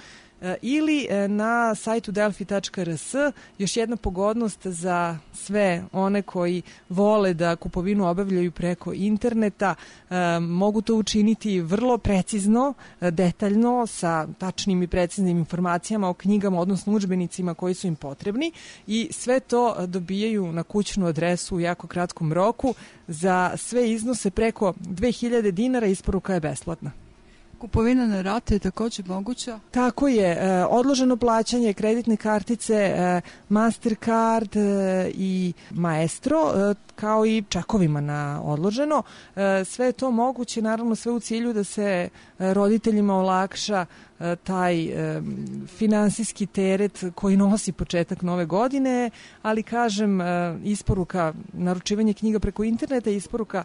Ili na sajtu delfi.rs. Još jedna pogodnost za sve one koji vole da kupovinu obavljaju preko interneta, mogu to učiniti vrlo precizno, detaljno, sa tačnim i preciznim informacijama o knjigama, odnosno udžbenicima koji su im potrebni, i sve to dobijaju na kućnu adresu u jako kratkom roku za sve iznose preko 2000 dinara. Isporuka je besplatna. Kupovina na rate je također moguća? Tako je, odloženo plaćanje kreditne kartice Mastercard i Maestro, kao i čekovima na odloženo. Sve je to moguće, naravno sve u cilju da se roditeljima olakša taj finansijski teret koji nosi početak nove godine, ali kažem, isporuka, naručivanje knjiga preko interneta, isporuka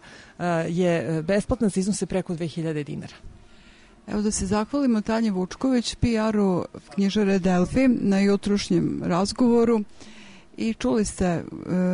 je besplatna, za iznose preko 2000 dinara. Evo da se zahvalimo Tanji Vučković, PR-u knjižare Delfi, na jutrošnjem razgovoru. I čuli ste,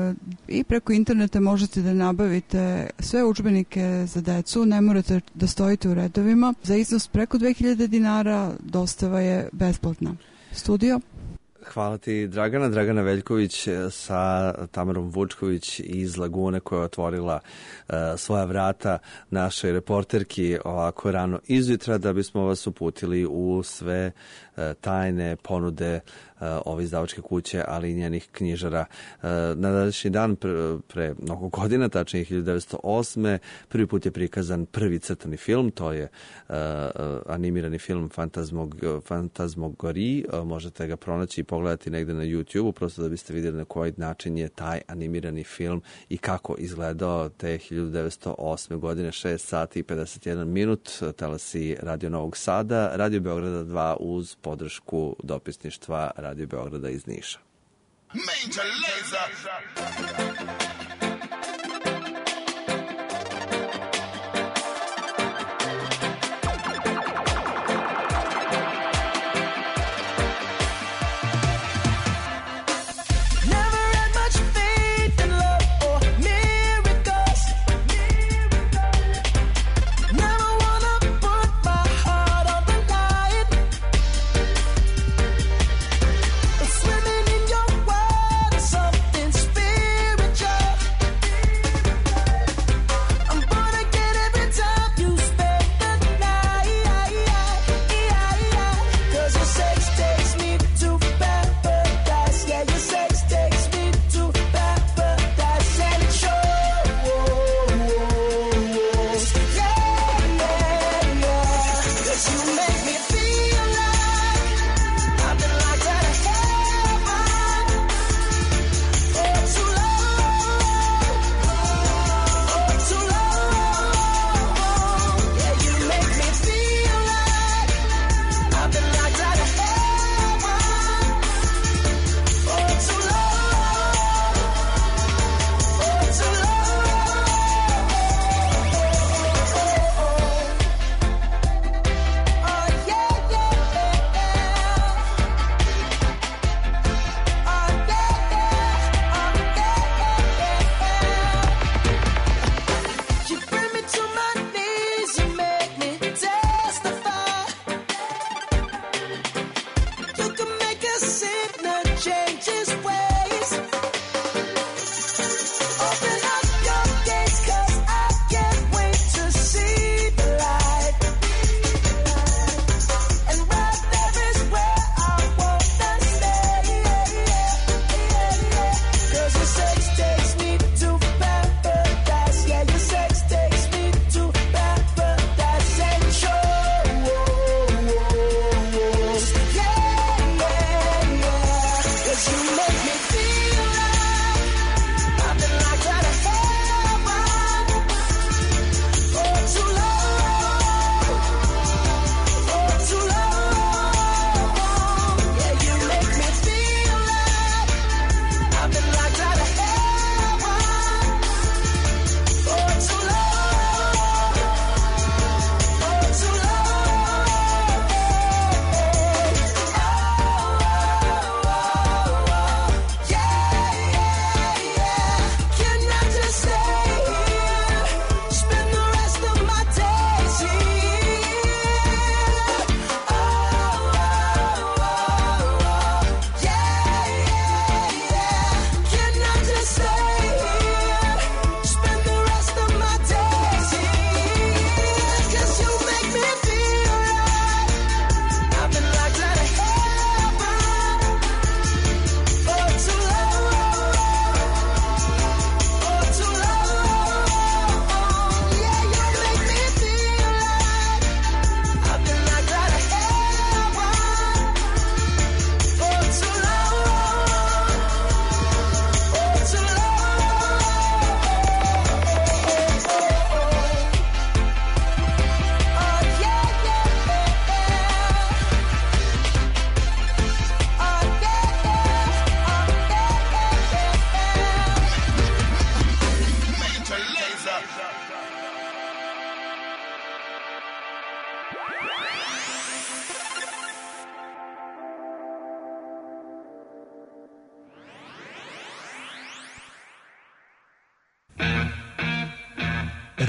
i preko interneta možete da nabavite sve udžbenike za decu, ne morate da stojite u redovima. Za iznos preko 2000 dinara dostava je besplatna. Studio? Hvala ti, Dragana. Dragana Veljković sa Tamarom Vučković iz Lagune, koja je otvorila svoja vrata našoj reporterki ovako rano izjutra, da bismo vas uputili u sve tajne ponude ove izdavačke kuće, ali i njenih knjižara. Na današnji dan pre mnogo godina, tačnije 1908. prvi put je prikazan prvi crtani film, to je animirani film Fantazmogori. Možete ga pronaći i pogledati negde na YouTube-u, prosto da biste vidjeli na koji način je taj animirani film i kako izgledao te 1908. godine, 6 sati i 51 minut. Talasi Radio Novog Sada, Radio Beograda 2 uz podršku dopisništva Radio Beograda iz Niša. Major Lazer. Swimming in your water, something spiritual.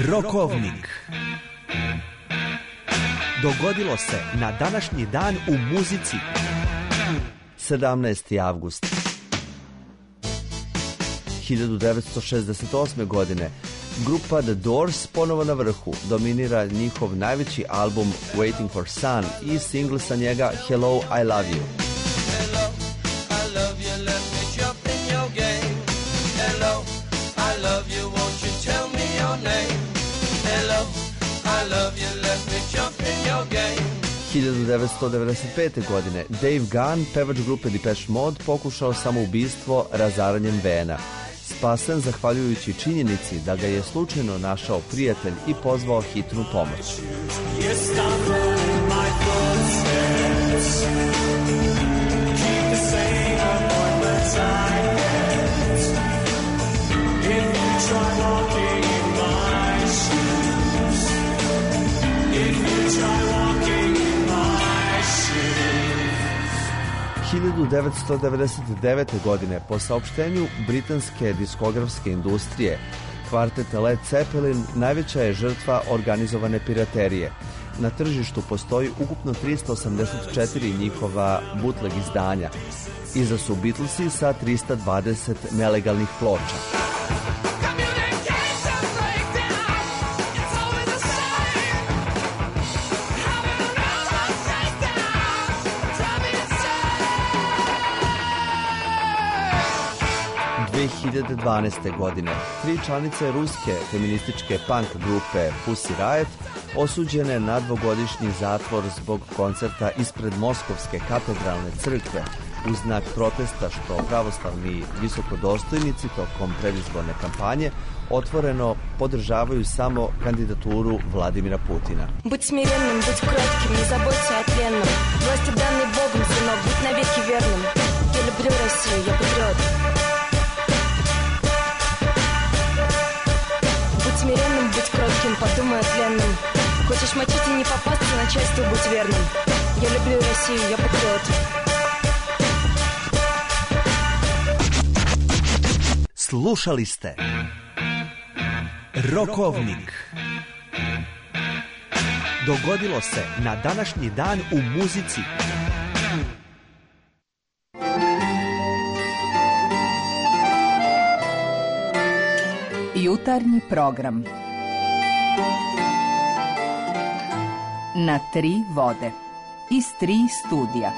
Rokovnik. Dogodilo se na današnji dan u muzici. 17. avgust 1968. godine grupa The Doors ponovo na vrhu. Dominira njihov najveći album Waiting for Sun i singl sa njega Hello, I Love You. Hello, I love you, let me jump in your game. Hello, I love you, won't you tell me your name? Hello, I love you, let me jump in your game. 1995. godine Dave Gunn, pevač grupe Depeche Mode, pokušao samoubistvo razaranjem vena. Spasen zahvaljujući činjenici da ga je slučajno našao prijatelj i pozvao hitnu pomoć. If you try 1999. godine po saopštenju britanske diskografske industrije, kvartet Led Zeppelin najveća je žrtva organizovane piraterije. Na tržištu postoji ukupno 384 njihova bootleg izdanja. Iza su Beatlesi sa 320 nelegalnih ploča. – 2012. godine 3 članice ruske feminističke punk grupe Pussy Riot osuđene na 2-godišnji zatvor zbog koncerta ispred Moskovske katedralne crkve u znak protesta što pravoslavni visokodostojnici tokom predizborne kampanje otvoreno podržavaju samo kandidaturu Vladimira Putina. Будь смиренным, будь кротким, не заботься о тленном. Власти данной Богом, сынок, будь навеки верным. Я люблю Россию, я патриот. Будь смиренным, будь кротким, подумай о тленном. Хочешь мочить и не попасться, начальству будь верным. Я люблю Россию, я патриот. Slušali ste Rokovnik. Dogodilo se na današnji dan u muzici. Jutarnji program na 3 vode iz 3 studija.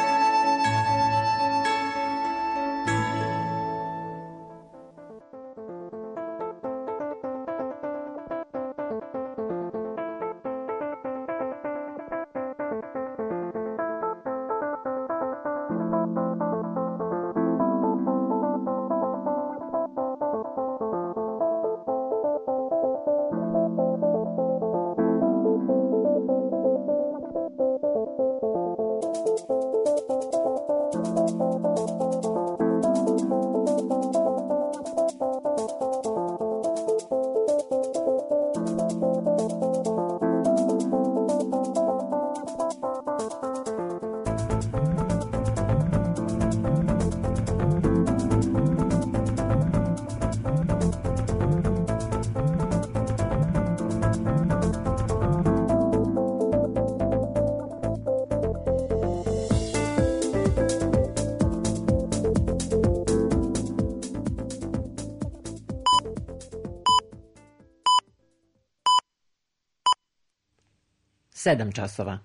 Sedam časova.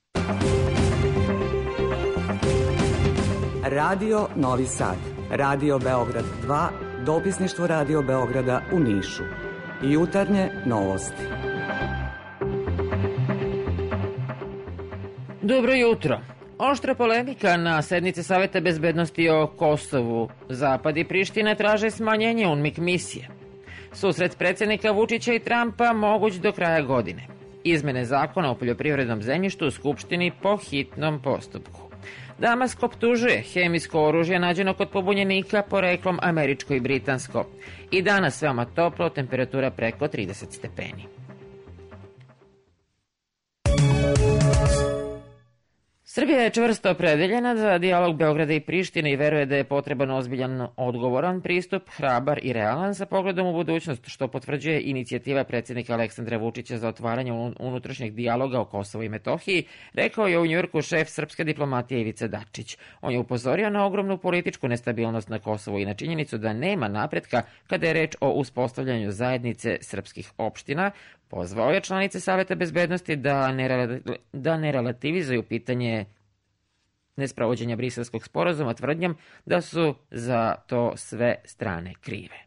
Radio Novi Sad, Radio Beograd 2, dopisništvo Radio Beograda u Nišu. Jutarnje novosti. Dobro jutro. Oštra polemika na sednici Saveta bezbednosti o Kosovu. Zapad i Priština traže smanjenje UNMIK misije. Susret predsjednika Vučića i Trumpa moguć do kraja godine. Izmene zakona o poljoprivrednom zemljištu u Skupštini po hitnom postupku. Damask optužuje hemijsko oružje nađeno kod pobunjenika poreklom američko i britansko. I danas veoma toplo, temperatura preko 30 stepeni. Srbija je čvrsto opredeljena za dijalog Beograda i Prištine i veruje da je potreban ozbiljan, odgovoran pristup, hrabar i realan sa pogledom u budućnost, što potvrđuje inicijativa predsjednika Aleksandra Vučića za otvaranje unutrašnjeg dijaloga o Kosovu i Metohiji, rekao je u Njujorku šef srpske diplomatije Ivica Dačić. On je upozorio na ogromnu političku nestabilnost na Kosovu i na činjenicu da nema napretka kada je reč o uspostavljanju zajednice srpskih opština. Pozvao je članice Saveta bezbednosti da ne relativizuju pitanje nesprovođenja Briselskog sporazuma tvrdnjom da su za to sve strane krive.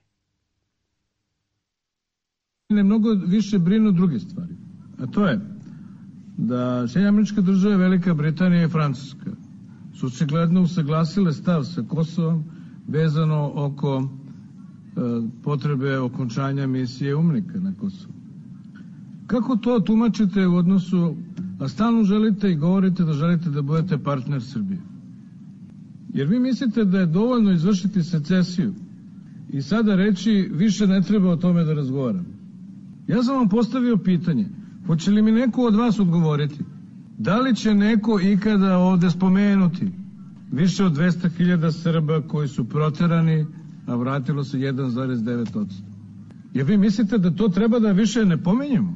Ne mnogo više brinu druge stvari, a to je da Sjedinjene Američke Države, Velika Britanija i Francuska su očigledno usaglasile stav sa Kosovom vezano oko potrebe okončanja misije UNMIK na Kosovu. Kako to tumačite u odnosu, a stalno želite i govorite da želite da budete partner Srbije? Jer vi mislite da je dovoljno izvršiti secesiju i sada reći više ne treba o tome da razgovaram. Ja sam vam postavio pitanje, hoće li mi neko od vas odgovoriti? Da li će neko ikada ovde spomenuti više od 200.000 Srba koji su proterani, a vratilo se 1,9%? Jer vi mislite da to treba da više ne pominjemo?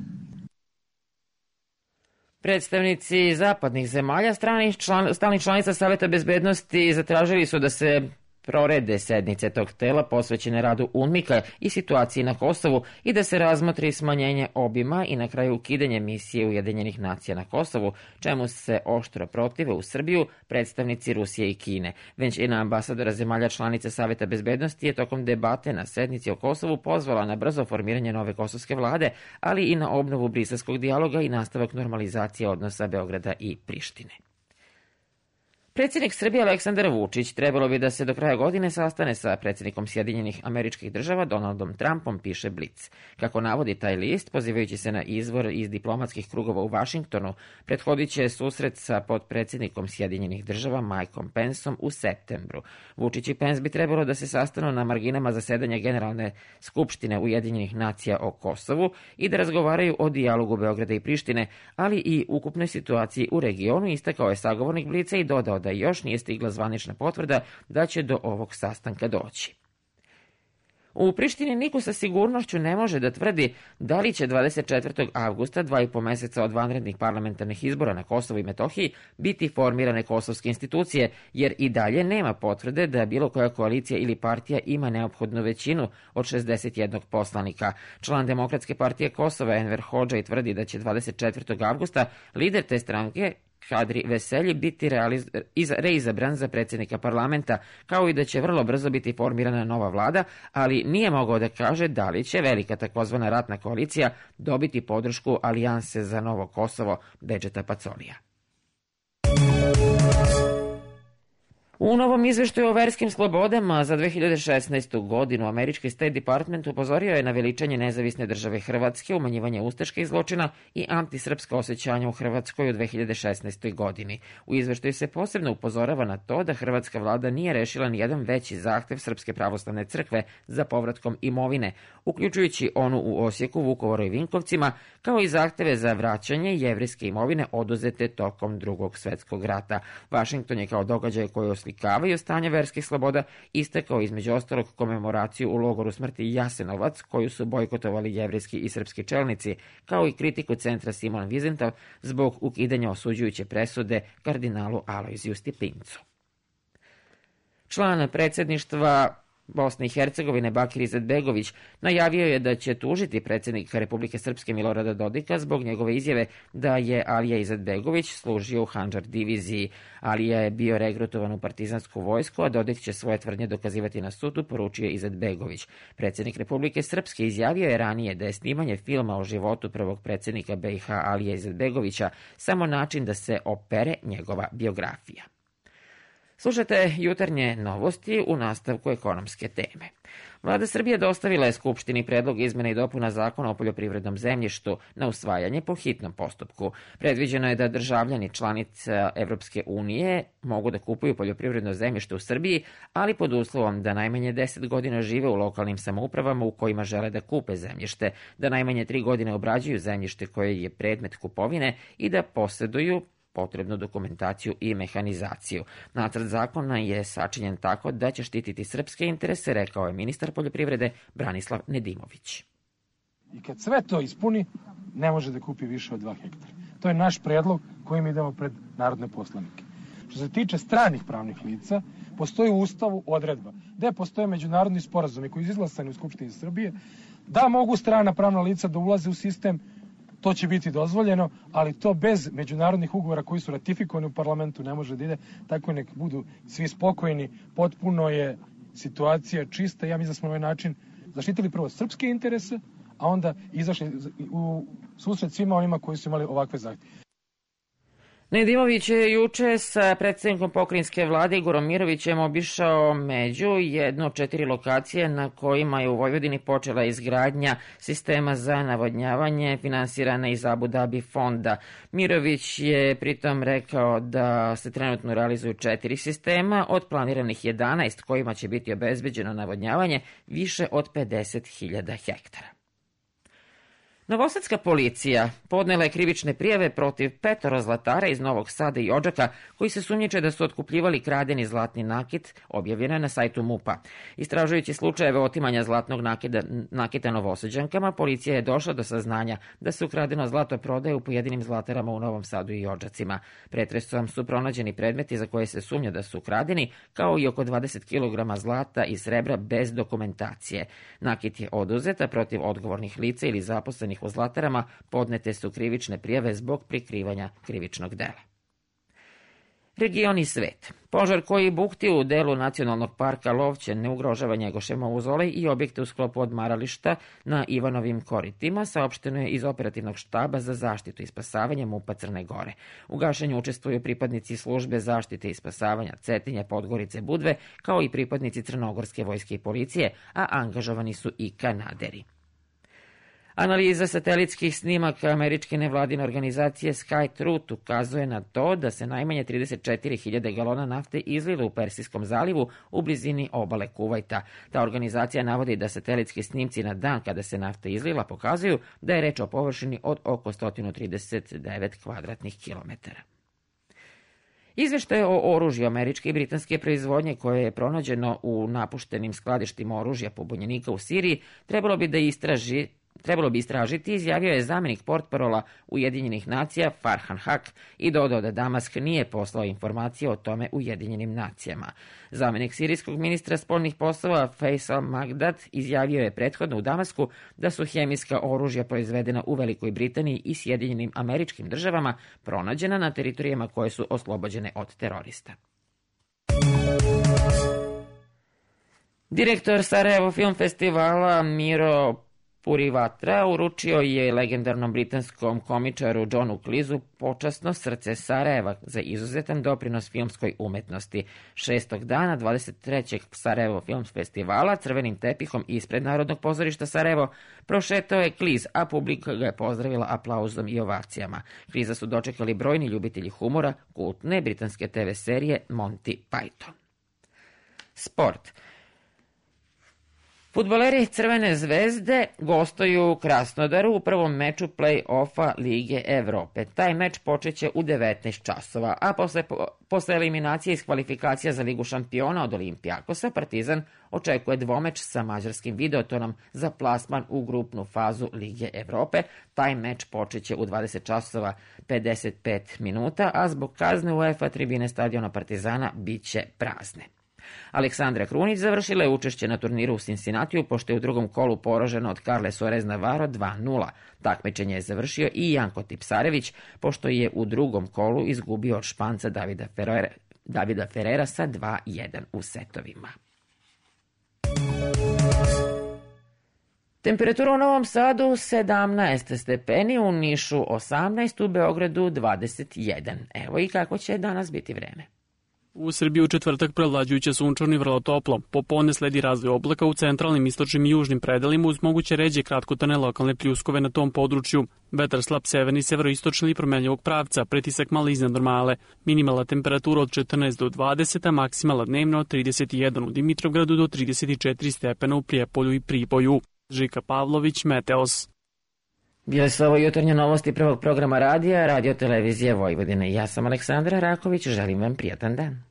Predstavnici zapadnih zemalja, stalnih članica Saveta bezbednosti, zatražili su da se prorede sednice tog tela posvećene radu UNMIK-a i situaciji na Kosovu i da se razmotri smanjenje obima i na kraju ukidanje misije Ujedinjenih nacija na Kosovu, čemu se oštro protive u Srbiju predstavnici Rusije i Kine. Većina ambasadora zemalja članica Saveta bezbednosti je tokom debate na sednici o Kosovu pozvala na brzo formiranje nove kosovske vlade, ali i na obnovu briselskog dijaloga i nastavak normalizacije odnosa Beograda i Prištine. Predsjednik Srbije Aleksandar Vučić trebalo bi da se do kraja godine sastane sa predsjednikom Sjedinjenih Američkih Država Donaldom Trumpom, piše Blic. Kako navodi taj list, pozivajući se na izvor iz diplomatskih krugova u Vašingtonu, prethodit će susret sa potpredsjednikom Sjedinjenih Država Mikeom Penceom u septembru. Vučić i Pence bi trebalo da se sastanu na marginama zasedanja Generalne skupštine Ujedinjenih nacija o Kosovu i da razgovaraju o dijalogu Beograda i Prištine, ali i ukupnoj situaciji u regionu, istakao je sagovornik Blica i dodao da još nije stigla zvanična potvrda da će do ovog sastanka doći. U Prištini niko sa sigurnošću ne može da tvrdi da li će 24. avgusta, 2,5 meseca od vanrednih parlamentarnih izbora na Kosovu i Metohiji, biti formirane kosovske institucije, jer i dalje nema potvrde da bilo koja koalicija ili partija ima neophodnu većinu od 61 poslanika. Član Demokratske partije Kosova Enver Hodžaj tvrdi da će 24. avgusta lider te stranke Kadri Veselji biti reizabran za predsjednika parlamenta, kao i da će vrlo brzo biti formirana nova vlada, ali nije mogao da kaže da li će velika takozvana ratna koalicija dobiti podršku Alijanse za Novo Kosovo Bedžeta Pacolija. U novom izveštaju o verskim slobodama za 2016. godinu američki State Department upozorio je na veličanje nezavisne države Hrvatske, umanjivanje ustaških zločina i antisrpska osjećanja u Hrvatskoj u 2016. godini. U izveštaju se posebno upozorava na to da hrvatska vlada nije rešila nijedan veći zahtev Srpske pravoslavne crkve za povratkom imovine, uključujući onu u Osijeku, Vukovaru i Vinkovcima, kao i zahteve za vraćanje jevrejske imovine oduzete tokom Drugog svjetskog rata. Vašington je kao događaj koji oslikavaju stanje verskih sloboda istakao između ostalog komemoraciju u logoru smrti Jasenovac, koju su bojkotovali jevrejski i srpski čelnici, kao i kritiku centra Simon Wiesenthal zbog ukidanja osuđujuće presude kardinalu Alojziju Stepincu. Član predsjedništva Bosne i Hercegovine Bakir Izetbegović najavio je da će tužiti predsjednika Republike Srpske Milorada Dodika zbog njegove izjave da je Alija Izetbegović služio u Handžar diviziji. Alija je bio regrutovan u partizansku vojsku, a Dodik će svoje tvrdnje dokazivati na sudu, poručio Izetbegović. Predsjednik Republike Srpske izjavio je ranije da je snimanje filma o životu prvog predsjednika BiH Alije Izetbegovića samo način da se opere njegova biografija. Slušajte jutarnje novosti u nastavku ekonomske teme. Vlada Srbije dostavila je Skupštini predlog izmena i dopuna Zakona o poljoprivrednom zemljištu na usvajanje po hitnom postupku. Predviđeno je da državljani članica Evropske unije mogu da kupuju poljoprivredno zemljište u Srbiji, ali pod uslovom da najmanje 10 godina žive u lokalnim samoupravama u kojima žele da kupe zemljište, da najmanje 3 godine obrađuju zemljište koje je predmet kupovine i da posjeduju potrebnu dokumentaciju i mehanizaciju. Nacrt zakona je sačinjen tako da će štititi srpske interese, rekao je ministar poljoprivrede Branislav Nedimović. I kad sve to ispuni, ne može da kupi više od 2 hektara. To je naš predlog kojim idemo pred narodne poslanike. Što se tiče stranih pravnih lica, postoji u Ustavu odredba gde postoje međunarodni sporazumi koji su izglasani u Skupštini Srbije, da mogu strana pravna lica da ulaze u sistem, to će biti dozvoljeno, ali to bez međunarodnih ugovora koji su ratifikovani u parlamentu ne može da ide, tako nek budu svi spokojni, potpuno je situacija čista. Ja mislim da smo na ovaj način zaštitili prvo srpske interese, a onda izašli u susret svima onima koji su imali ovakve zahtjeve. Nedimović je juče sa predsjednikom pokrajinske vlade Igorom Mirovićem obišao među jednu od 4 lokacije na kojima je u Vojvodini počela izgradnja sistema za navodnjavanje finansirana iz Abu Dhabi fonda. Mirović je pritom rekao da se trenutno realizuju 4 sistema od planiranih 11 kojima će biti obezbeđeno navodnjavanje više od 50.000 hektara. Novosadska policija podnela je krivične prijave protiv 5 zlatara iz Novog Sada i Odžaka koji se sumnjiče da su otkupljivali kradeni zlatni nakit, objavljeno je na sajtu MUP-a. Istražujući slučajeve otimanja zlatnog nakita Novosađankama, policija je došla do saznanja da se ukradeno zlato prodaje u pojedinim zlatarama u Novom Sadu i Odžacima. Pretresom su pronađeni predmeti za koje se sumnja da su ukradeni, kao i oko 20 kg zlata i srebra bez dokumentacije. Nakit je oduzeta protiv odgovornih lica ili zaposlenih u zlatarama, podnete su krivične prijave zbog prikrivanja krivičnog dela. Region i svet. Požar koji bukti u delu nacionalnog parka Lovće ne ugrožava Njegošev mauzolej i objekte u sklopu odmarališta na Ivanovim koritima, saopšteno je iz operativnog štaba za zaštitu i spasavanje MUP-a Crne Gore. U gašenju učestvuju pripadnici službe zaštite i spasavanja Cetinja, Podgorice, Budve, kao i pripadnici Crnogorske vojske i policije, a angažovani su i Kanaderi. Analiza satelitskih snimaka američke nevladine organizacije SkyTruth ukazuje na to da se najmanje 34.000 galona nafte izlilo u Persijskom zalivu u blizini obale Kuvajta. Ta organizacija navodi da satelitski snimci na dan kada se nafta izlila pokazuju da je reč o površini od oko 139 kvadratnih kilometara. Izveštaje o oružju američke i britanske proizvodnje koje je pronađeno u napuštenim skladištima oružja pobunjenika u Siriji trebalo bi istražiti, izjavio je zamenik portparola Ujedinjenih nacija Farhan Haq i dodao da Damask nije poslao informacije o tome Ujedinjenim nacijama. Zamenik sirijskog ministra spoljnih poslova Faisal Magdad izjavio je prethodno u Damasku da su hemijska oružja proizvedena u Velikoj Britaniji i Sjedinjenim Američkim Državama pronađena na teritorijama koje su oslobođene od terorista. Direktor Sarajevo Film Festivala Miro Purivatra uručio je legendarnom britanskom komičaru Johnu Cleeseu počasno srce Sarajeva za izuzetan doprinos filmskoj umetnosti. 6. dana 23. Sarajevo Film Festivala crvenim tepihom ispred Narodnog pozorišta Sarajevo prošetao je Cleese, a publika ga je pozdravila aplauzom i ovacijama. Cleesea su dočekali brojni ljubitelji humora kultne britanske TV serije Monty Python. Sport. Fudbaleri Crvene zvezde gostuju u Krasnodaru u prvom meču play-offa Lige Evrope. Taj meč počeće u 19 časova, a posle eliminacije iz kvalifikacija za Ligu šampiona od Olimpijakosa, Partizan očekuje dvomeč sa mađarskim Videotonom za plasman u grupnu fazu Lige Evrope. Taj meč počeće u 20 časova 55 minuta, a zbog kazne UEFA tribine stadiona Partizana bit će prazne. Aleksandra Krunić završila je učešće na turniru u Cincinnatiju pošto je u drugom kolu poražena od Carle Suarez Navarro 2-0. Takmičenje je završio i Janko Tipsarević pošto je u drugom kolu izgubio od Španca Davida Ferrera sa 2-1 u setovima. Temperatura u Novom Sadu 17 stepeni, u Nišu 18, u Beogradu 21. Evo i kako će danas biti vreme. U Srbiji u četvrtak prevlađujuće sunčano i vrlo toplo. Popodne sledi razvoj oblaka u centralnim, istočnim i južnim predelima uz moguće ređe kratkotrajne lokalne pljuskove na tom području. Vetar slab severni, severoistočni ili promenljivog pravca, pretisak malo iznad normale. Minimalna temperatura od 14 do 20, a maksimala dnevno od 31 u Dimitrovgradu do 34 stepena u Prijepolju i Priboju. Žika Pavlović, Meteos. Bile su ovo jutarnje novosti prvog programa radija, Radio televizije Vojvodine. Ja sam Aleksandra Raković, želim vam prijatan dan.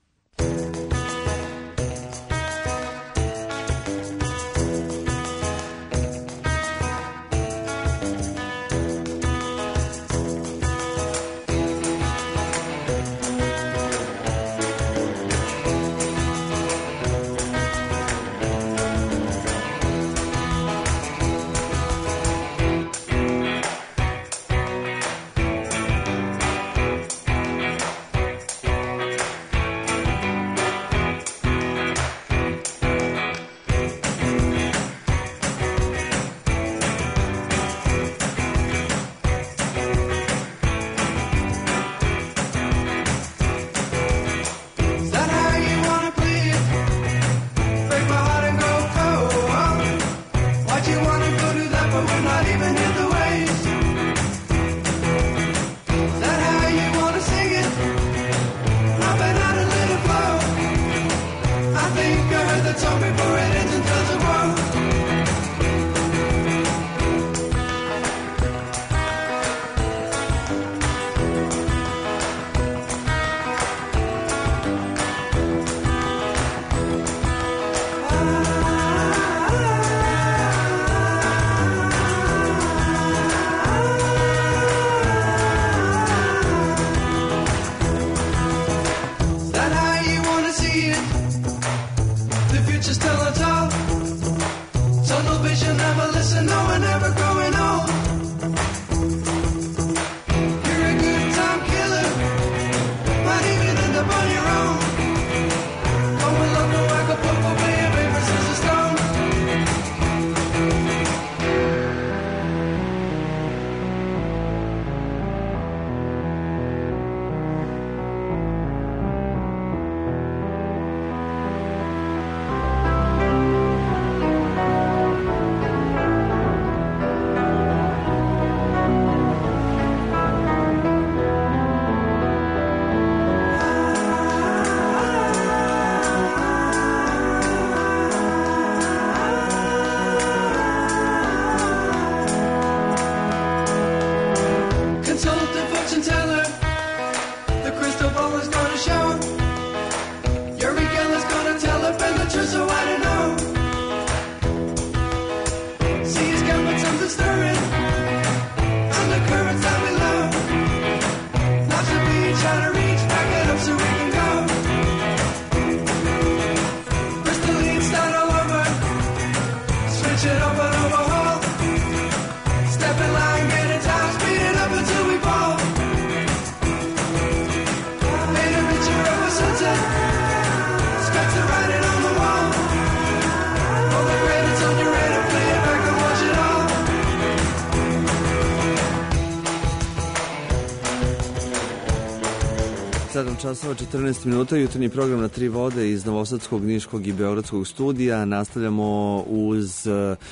Časova 14 minuta, jutarnji program na Tri vode iz Novosadskog, Niškog i Beogradskog studija. Nastavljamo uz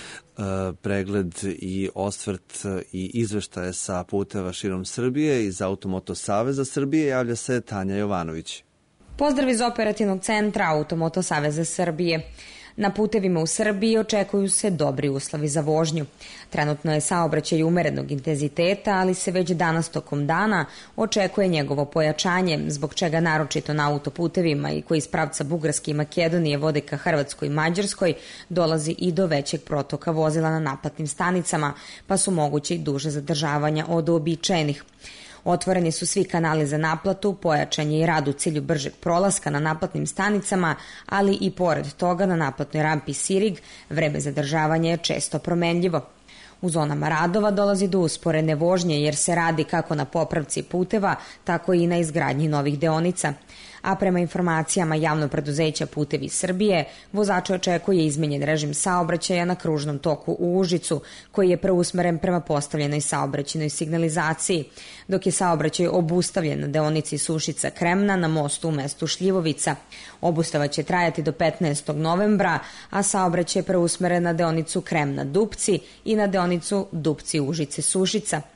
pregled i osvrt i izveštaje sa puteva širom Srbije. Iz Automoto Saveza Srbije javlja se Tanja Jovanović. Pozdrav iz operativnog centra Automoto Saveza Srbije. Na putevima u Srbiji očekuju se dobri uslovi za vožnju. Trenutno je saobraćaj umerenog intenziteta, ali se već danas tokom dana očekuje njegovo pojačanje, zbog čega naročito na autoputevima i koji iz pravca Bugarske i Makedonije vode ka Hrvatskoj i Mađarskoj dolazi i do većeg protoka vozila na naplatnim stanicama, pa su moguće i duže zadržavanja od uobičajenih. Otvoreni su svi kanali za naplatu, pojačan je i rad u cilju bržeg prolaska na naplatnim stanicama, ali i pored toga na naplatnoj rampi Sirig vreme zadržavanja je često promenljivo. U zonama radova dolazi do usporene vožnje jer se radi kako na popravci puteva, tako i na izgradnji novih deonica. A prema informacijama javnog preduzeća Putevi Srbije, vozače očekuje izmenjen režim saobraćaja na kružnom toku u Užicu, koji je preusmeren prema postavljenoj saobraćajnoj signalizaciji, dok je saobraćaj obustavljen na deonici Sušica-Kremna na mostu u mestu Šljivovica. Obustava će trajati do 15. novembra, a saobraćaj je preusmeren na deonicu Kremna-Dupci i na deonicu Dupci-Užice-Sušica.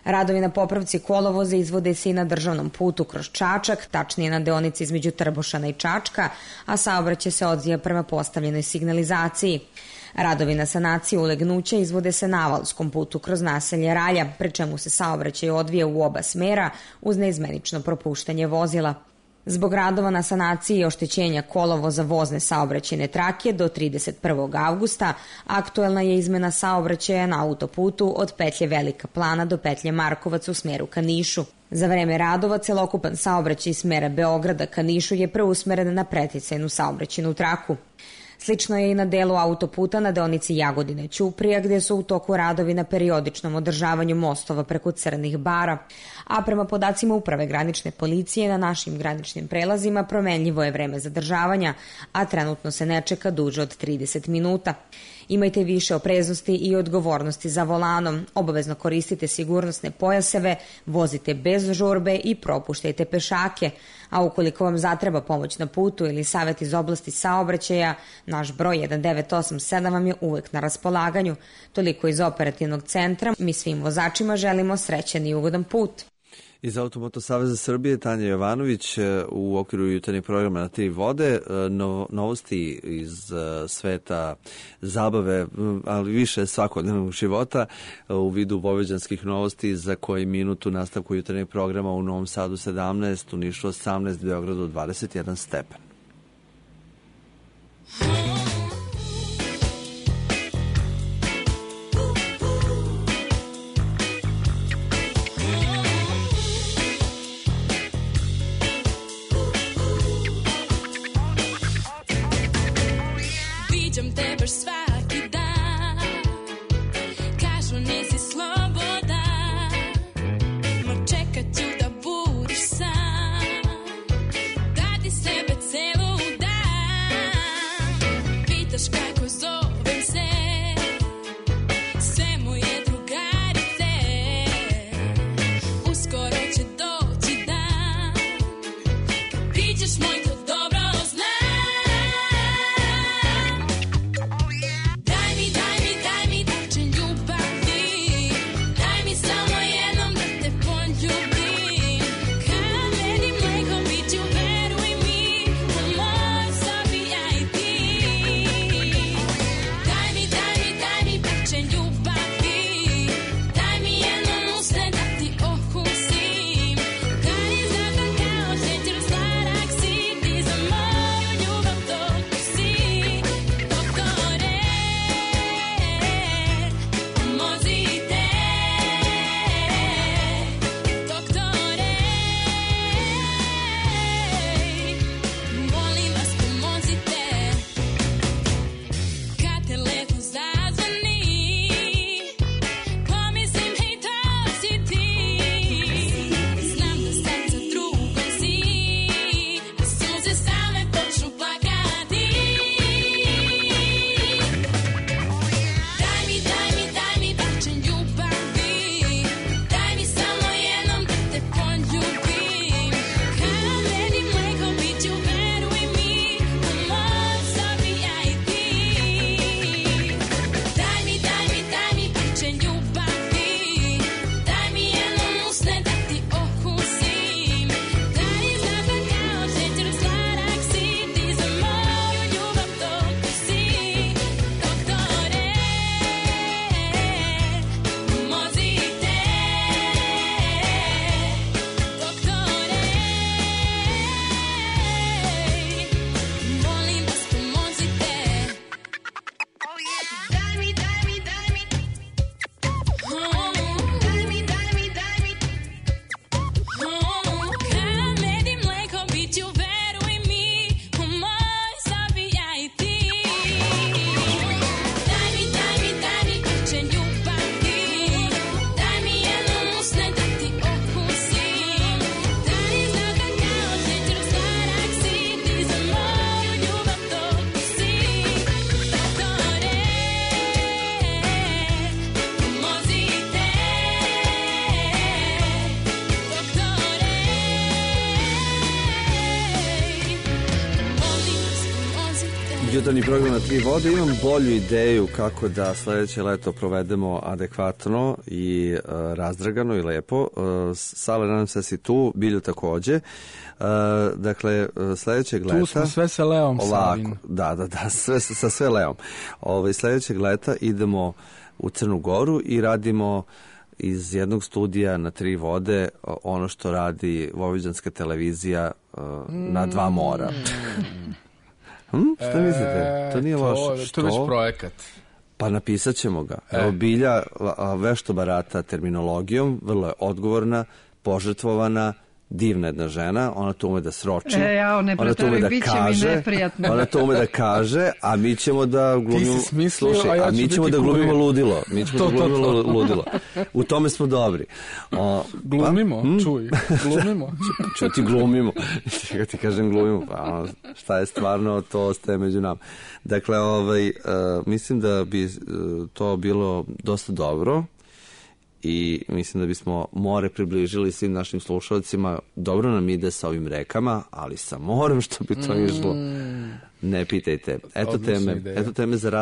Radovi na popravci kolovoza izvode se i na državnom putu kroz Čačak, tačnije na deonici između Trbušana i Čačka, a saobraćaj se odvija prema postavljenoj signalizaciji. Radovi na sanaciju ulegnuća izvode se na Avalskom putu kroz naselje Ralja, pri čemu se saobraćaj odvija u oba smera uz neizmenično propuštanje vozila. Zbog radova na sanaciji i oštećenja kolovoza vozne saobraćajne trake do 31. avgusta aktuelna je izmena saobraćaja na autoputu od petlje Velika Plana do petlje Markovac u smeru ka Nišu. Za vreme radova celokupan saobraćaj iz smera Beograda ka Nišu je preusmeren na preticajnu saobraćajnu traku. Slično je i na delu autoputa na deonici Jagodine-Ćuprija, gdje su u toku radovi na periodičnom održavanju mostova preko Crnih bara, a prema podacima Uprave granične policije na našim graničnim prelazima promenljivo je vreme zadržavanja, a trenutno se ne čeka duže od 30 minuta. Imajte više opreznosti i odgovornosti za volanom, obavezno koristite sigurnosne pojaseve, vozite bez žurbe i propuštajte pešake, a ukoliko vam zatreba pomoć na putu ili savjet iz oblasti saobraćaja, naš broj 1987 vam je uvek na raspolaganju. Toliko iz operativnog centra, mi svim vozačima želimo srećan i ugodan put. Iz Automoto Saveza Srbije Tanja Jovanović u okviru jutarnjeg programa Na tri vode, novosti iz sveta zabave, ali više svakodnevnog života u vidu vojvođanskih novosti za koji minut u nastavku jutarnjeg programa u Novom Sadu 17, u Nišu 18, Beogradu 21 stepen. Svaki dan kažu nisi slobodan, no čekat ću da budiš sam, dati sebe celu dan. Pitaš kako zovem se, sve moje drugarice, uskoro će doći dan kad priđeš moj to dobro zna. City jutarnji program na Tri vode. Imam bolju ideju kako da sledeće leto provedemo adekvatno i razdragano i lepo. Sale, nadam se da si tu, Bilju takođe. Dakle, sledećeg leta... Tu smo sve sa Leom, Savin. Da, sa sve Leom. Sledećeg leta idemo u Crnu Goru i radimo iz jednog studija na Tri vode ono što radi Vojvođanska televizija na dva mora. Šta mislite? To nije loše. To je već projekat. Pa napisat ćemo ga. Evo, Bilja vešto barata terminologijom, vrlo je odgovorna, požrtvovana, divna jedna žena, ona to ume da sroči, ona to ume da kaže, ona to ume da kaže, a mi ćemo da glumimo, slušaj, a mi ćemo da glumimo ludilo. Mi ćemo da glumimo ludilo. U tome smo dobri. Glumimo, čuj, glumimo. Čuj, ti glumimo. Čega ti kažem glumimo, pa šta je stvarno, to ostaje među nama. Dakle, mislim da bi to bilo dosta dobro i mislim da bismo more približili svim našim slušalcima. Dobro nam ide sa ovim rekama, ali sa morem što bi to išlo. Ne pitajte. Eto teme za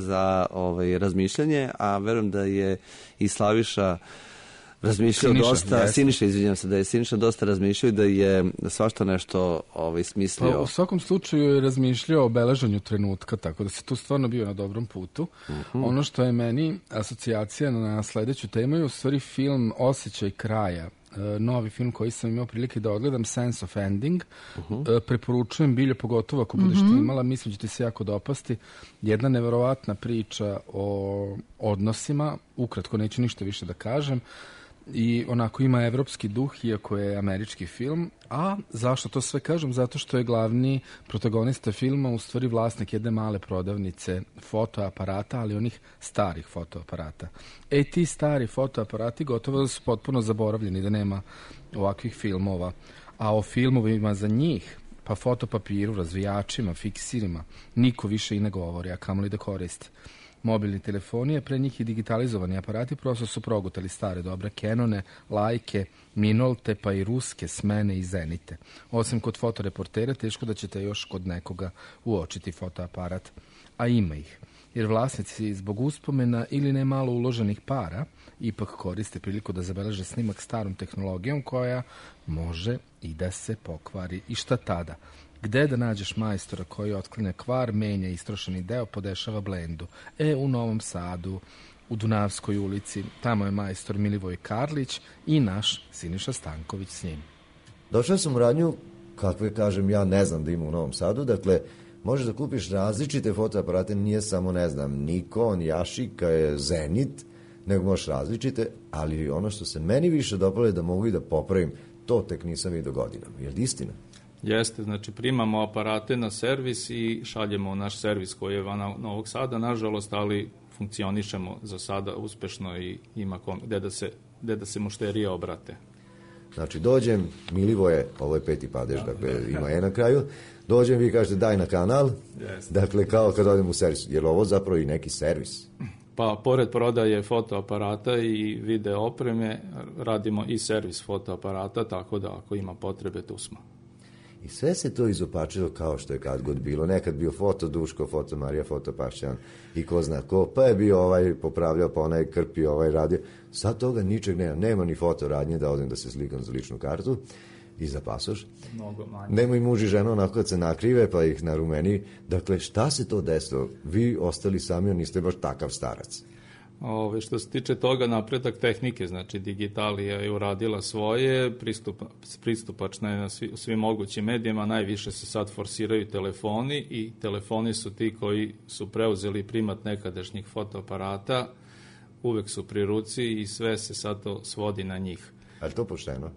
razmišljanje, a verujem da je i Slaviša razmišljao dosta, Siniša, izvinjam se, da je Siniša dosta razmišljao i da je svašta nešto smislio. Pa, u svakom slučaju je razmišljao o obeležanju trenutka, tako da se tu stvarno bio na dobrom putu. Ono što je meni asocijacija na sledeću temu je u stvari film Osjećaj kraja. Novi film koji sam imao prilike da odgledam, Sense of Ending. Preporučujem Bilje, pogotovo ako budeš ti imala, mislim da će ti se jako dopasti. Jedna neverovatna priča o odnosima, ukratko neću ništa više da kažem, i onako ima evropski duh, iako je američki film. A zašto to sve kažem? Zato što je glavni protagonista filma u stvari vlasnik jedne male prodavnice fotoaparata, ali onih starih fotoaparata. Ti stari fotoaparati gotovo da su potpuno zaboravljeni, da nema ovakvih filmova. A o filmovima za njih, pa fotopapiru, razvijačima, fiksirima, niko više i ne govori, a kamoli da koristi. Mobilni telefoni, a pre njih i digitalizovani aparati prosto su progutali stare dobre Canone, Lajke, Minolte, pa i ruske Smene i Zenite. Osim kod fotoreportera, teško da ćete još kod nekoga uočiti fotoaparat. A ima ih. Jer vlasnici zbog uspomena ili ne malo uloženih para ipak koriste priliku da zabeleže snimak starom tehnologijom koja može i da se pokvari. I šta tada? Gde da nađeš majstora koji otkline kvar, menja istrošeni deo, podešava blendu? U Novom Sadu, u Dunavskoj ulici, tamo je majstor Milivoj Karlić i naš Siniša Stanković s njim. Došao sam u radnju, kakve kažem, ja ne znam da ima u Novom Sadu, dakle, možeš da kupiš različite fotoaparate, nije samo, ne znam, Nikon, Yashica, Zenit, nego možeš različite, ali ono što se meni više dopalo je da mogu i da popravim, to tek nisam vidio godinama. Je li istina? Jeste, znači primamo aparate na servis i šaljemo naš servis koji je van Novog Sada, nažalost, ali funkcionišemo za sada uspešno i ima gde da se mušterije obrate. Znači, dođem, Milivoje, ovo je 5. padež, dakle, ima na kraju, dođem, vi kažete daj na kanal, dakle, kao kad odem u servis, je li ovo zapravo i neki servis? Pa, pored prodaje fotoaparata i video opreme, radimo i servis fotoaparata, tako da ako ima potrebe, tu smo. I sve se to izopačilo kao što je kad god bilo. Nekad bio foto Duško, foto Marija, foto Pašćan i ko zna ko, pa je bio popravljao, pa onaj krpio, radio. Sad toga ničeg nema. Nema ni foto radnje da odem da se slikam za ličnu kartu i za pasoš. Nema i muž i žena onako kad se nakrive pa ih narumeni. Dakle, šta se to desilo? Vi ostali sami, niste baš takav starac. Što se tiče toga, napredak tehnike, znači digitalija je uradila svoje, pristupačna je na svim mogućim medijima, najviše se sad forsiraju telefoni i telefoni su ti koji su preuzeli primat nekadašnjih fotoaparata, uvek su pri ruci i sve se sad to svodi na njih. Ali to pošteno?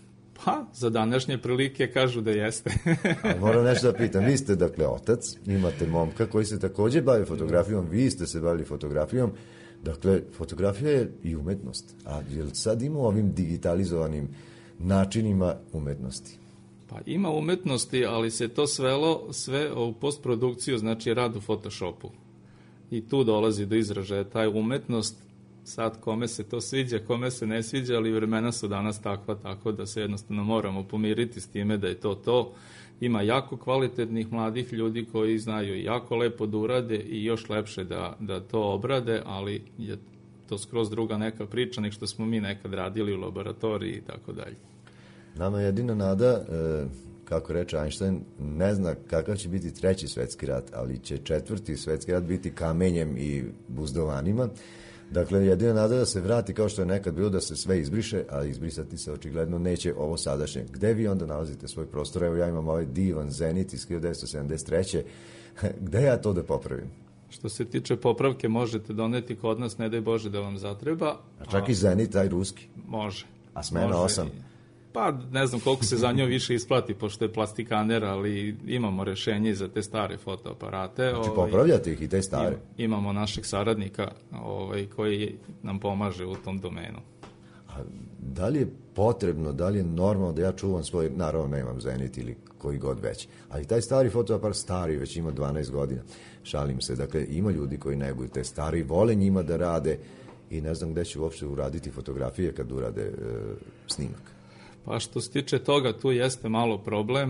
Pa, za današnje prilike kažu da jeste. Moram nešto da pitam, vi ste dakle otac, imate momka koji se takođe bavi fotografijom, vi ste se bavili fotografijom. Dakle, fotografija je i umetnost. A jel sad ima ovim digitalizovanim načinima umetnosti? Pa ima umetnosti, ali se to svelo sve u postprodukciju, znači rad u Photoshopu. I tu dolazi do izražaja taj umetnost Sad kome se to sviđa, kome se ne sviđa, ali vremena su danas takva, tako da se jednostavno moramo pomiriti s time da je to. Ima jako kvalitetnih mladih ljudi koji znaju jako lepo da urade i još lepše da to obrade, ali je to skroz druga neka priča nek što smo mi nekad radili u laboratoriji i tako dalje. Nama je jedina nada, kako reče Einstein, ne zna kakav će biti 3. svetski rat, ali će 4. svetski rat biti kamenjem i buzdovanima. Dakle, jedina nada da se vrati kao što je nekad bilo, da se sve izbriše, a izbrisati se očigledno neće ovo sadašnje. Gde vi onda nalazite svoj prostor? Evo ja imam ovaj divan Zenit iz 1973. Gde ja to da popravim? Što se tiče popravke, možete doneti kod nas, ne daj Bože da vam zatreba. A čak i Zenit, taj ruski? Može. A smena 8? Pa ne znam koliko se za njom više isplati, pošto je plastikaner, ali imamo rešenje za te stare fotoaparate. Znači popravljate ih i te stare? Imamo našeg saradnika koji nam pomaže u tom domenu. A da li je potrebno, da li je normalno da ja čuvam svoj, naravno nemam Zenit ili koji god već, ali taj stari fotoaparat, stari, već ima 12 godina, šalim se, dakle ima ljudi koji neguju te stari, vole njima da rade i ne znam gde će uopšte uraditi fotografije kad urade snimak. Pa što se tiče toga, tu jeste malo problem,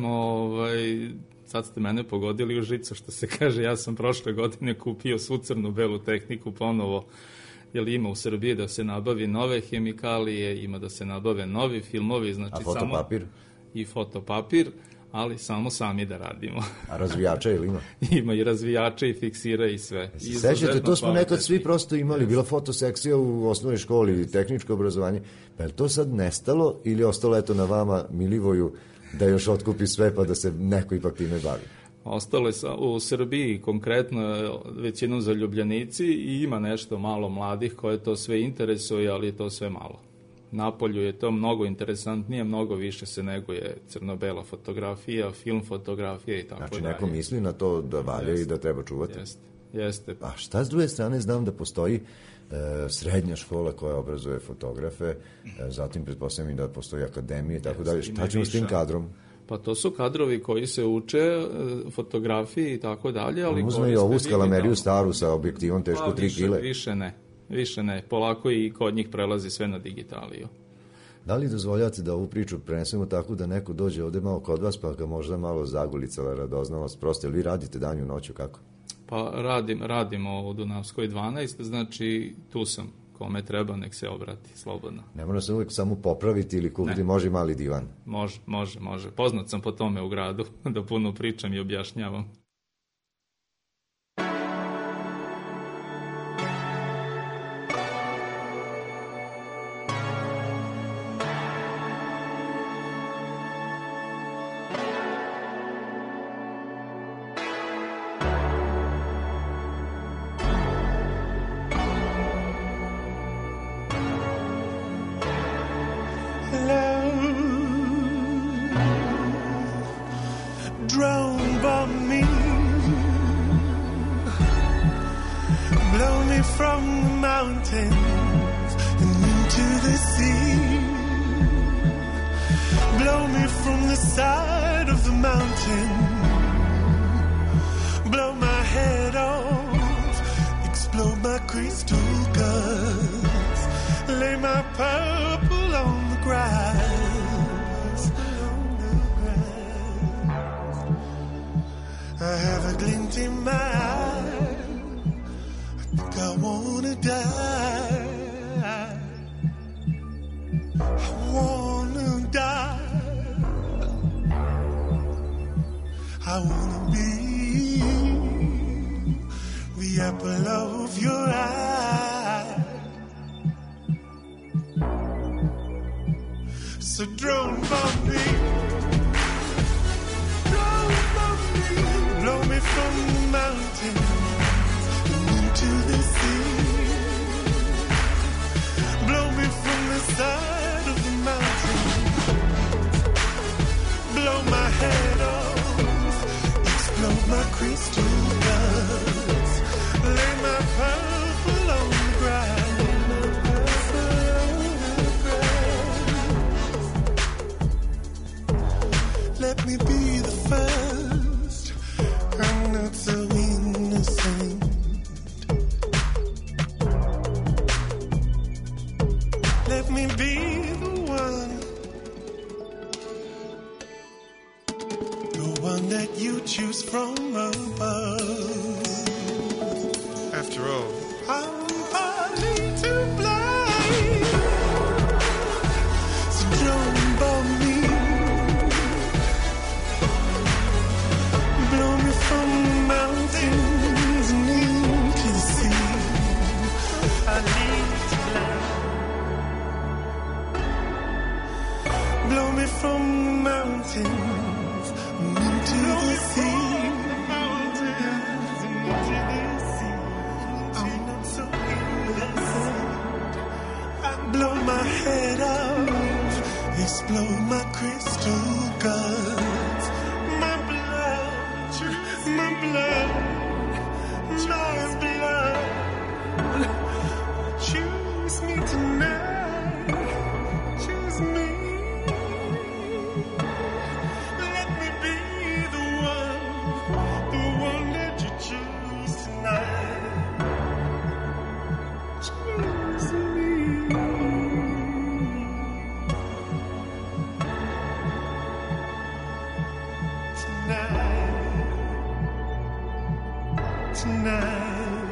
sad ste mene pogodili u žicu, što se kaže, ja sam prošle godine kupio svu crno-belu tehniku ponovo, jer ima u Srbiji da se nabavi nove hemikalije, ima da se nabave novi filmovi, znači a fotopapir? I fotopapir, ali samo sami da radimo. A razvijača ili ima? Ima i razvijača i fiksira i sve. Sećate, to smo nekad svi prosto imali, bila fotosekcija u osnovnoj školi i tehničko obrazovanje, pa je to sad nestalo ili ostalo eto na vama Milivoju da još otkupi sve pa da se neko ipak time bavi? Ostalo je u Srbiji konkretno većinom zaljubljenici i ima nešto malo mladih koje to sve interesuje, ali je to sve malo. Napolju je to mnogo interesantnije, mnogo više se neguje crno-bela fotografija, film fotografija i tako dalje. Znači neko misli na to da valja i da treba čuvati? Jeste. A šta s druge strane, znam da postoji srednja škola koja obrazuje fotografe, zatim pretpostavljam da postoji akademije i tako dalje. Šta ćemo s tim kadrom? Pa to su kadrovi koji se uče fotografiji i tako dalje, ali uzme i ovu skalameriju staru sa objektivom teško 3 kile. Više ne. Polako i kod njih prelazi sve na digitaliju. Da li dozvoljate da ovu priču prenesemo tako da neko dođe ovde malo kod vas pa ga možda malo zagulicala radoznalost prosto, ili vi radite danju noću kako? Pa radimo u Dunavskoj 12, znači tu sam. Kome treba, nek se obrati slobodno. Ne mora se uvijek samo popraviti ili kupiti, može mali divan. Može. Poznat sam po tome u gradu, da puno pričam i objašnjavam. one that you choose from above. After all, I'm partly to blame. So don't bother me. Blow me from the mountains and into the sea. I need to fly. Blow me from the mountains and into the sea. I'm not so innocent. I blow my head off, explode my crystal guns. My blood, my blood, my blood. Choose me tonight, choose me. Let me be the one that you choose tonight. Choose me. Tonight.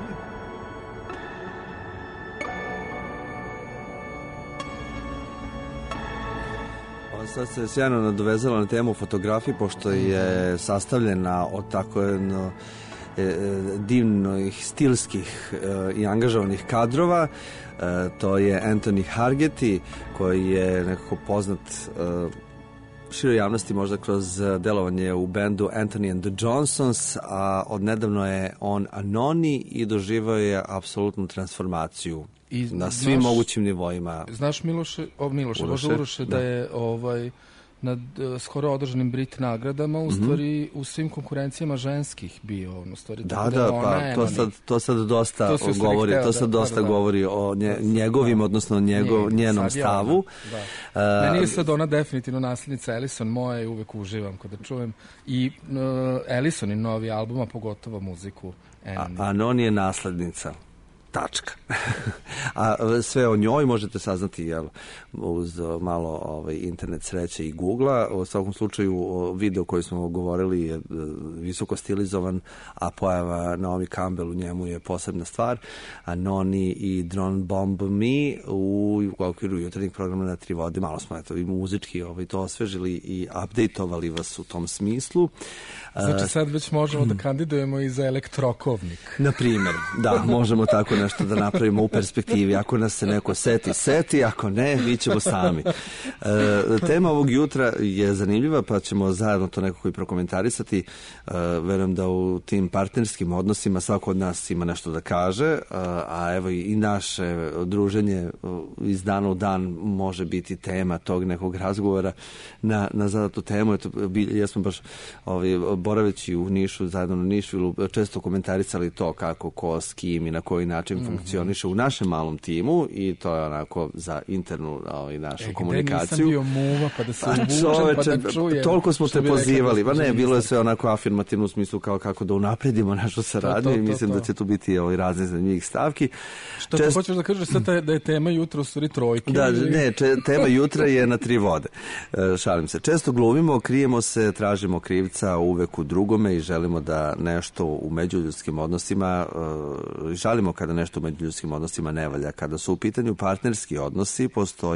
Sad se sjajno nadovezala na temu fotografije, pošto je sastavljena od tako jedno divnih, stilskih i angažovanih kadrova. To je Anthony Hargeti, koji je nekako poznat široj javnosti možda kroz delovanje u bendu Anthony and the Johnsons, a odnedavno je on Anoni i doživao je apsolutnu transformaciju na svim mogućim nivoima. Znaš Miloše, Uroše, da je na skoro održanim Brit nagradama u stvari u svim konkurencijama ženskih bio u stvari. Da, pa to sad dosta govori o njegovim, odnosno njenom stavu. Meni je sad ona definitivno naslednica Ellison moja i uvek uživam kada čujem i Ellison i novi albuma, pogotovo muziku. Anoni je naslednica. Tačka. A sve o njoj možete saznati uz malo internet sreće i Google-a. U svakom slučaju video koji smo govorili je visoko stilizovan, a pojava Naomi Campbell u njemu je posebna stvar. A Noni i Drone Bomb Me u okviru jutarnjeg programa na Tri vode. Malo smo i muzički to osvežili i updateovali vas u tom smislu. Znači sad već možemo da kandidujemo i za elektrokovnik. Na primjer, da, možemo tako nešto da napravimo u perspektivi. Ako nas se neko seti, ako ne, mi ćemo sami. Tema ovog jutra je zanimljiva, pa ćemo zajedno to nekako i prokomentarisati. Verujem da u tim partnerskim odnosima svako od nas ima nešto da kaže, a evo i naše druženje iz dana u dan može biti tema tog nekog razgovora na zadatu temu. Ja smo baš boraveći u Nišu, zajedno na Nišu, često komentarisali to kako, ko, s kim i na koji način funkcioniše u našem malom timu i to je onako za internu našu komunikaciju. Gde nisam bio muva pa da se uvučem pa da čujem. Toliko smo te pozivali, pa ne, bilo je sve onako afirmativno u smislu kao kako da unapredimo našu saradnju i mislim da će tu biti razne zanimljivih stavki. Što ti hoćeš da kažeš sad da je tema jutra u stvari trojke? Da, ne, tema jutra je na Tri vode. Šalim se. Često glumimo, krijemo se, tražimo krivca uvek u drugome i želimo da nešto u međuljudskim odnosima, žalimo kada nešto u međuljudskim odnosima ne valja. Kada su u pitanju partnerski odnosi,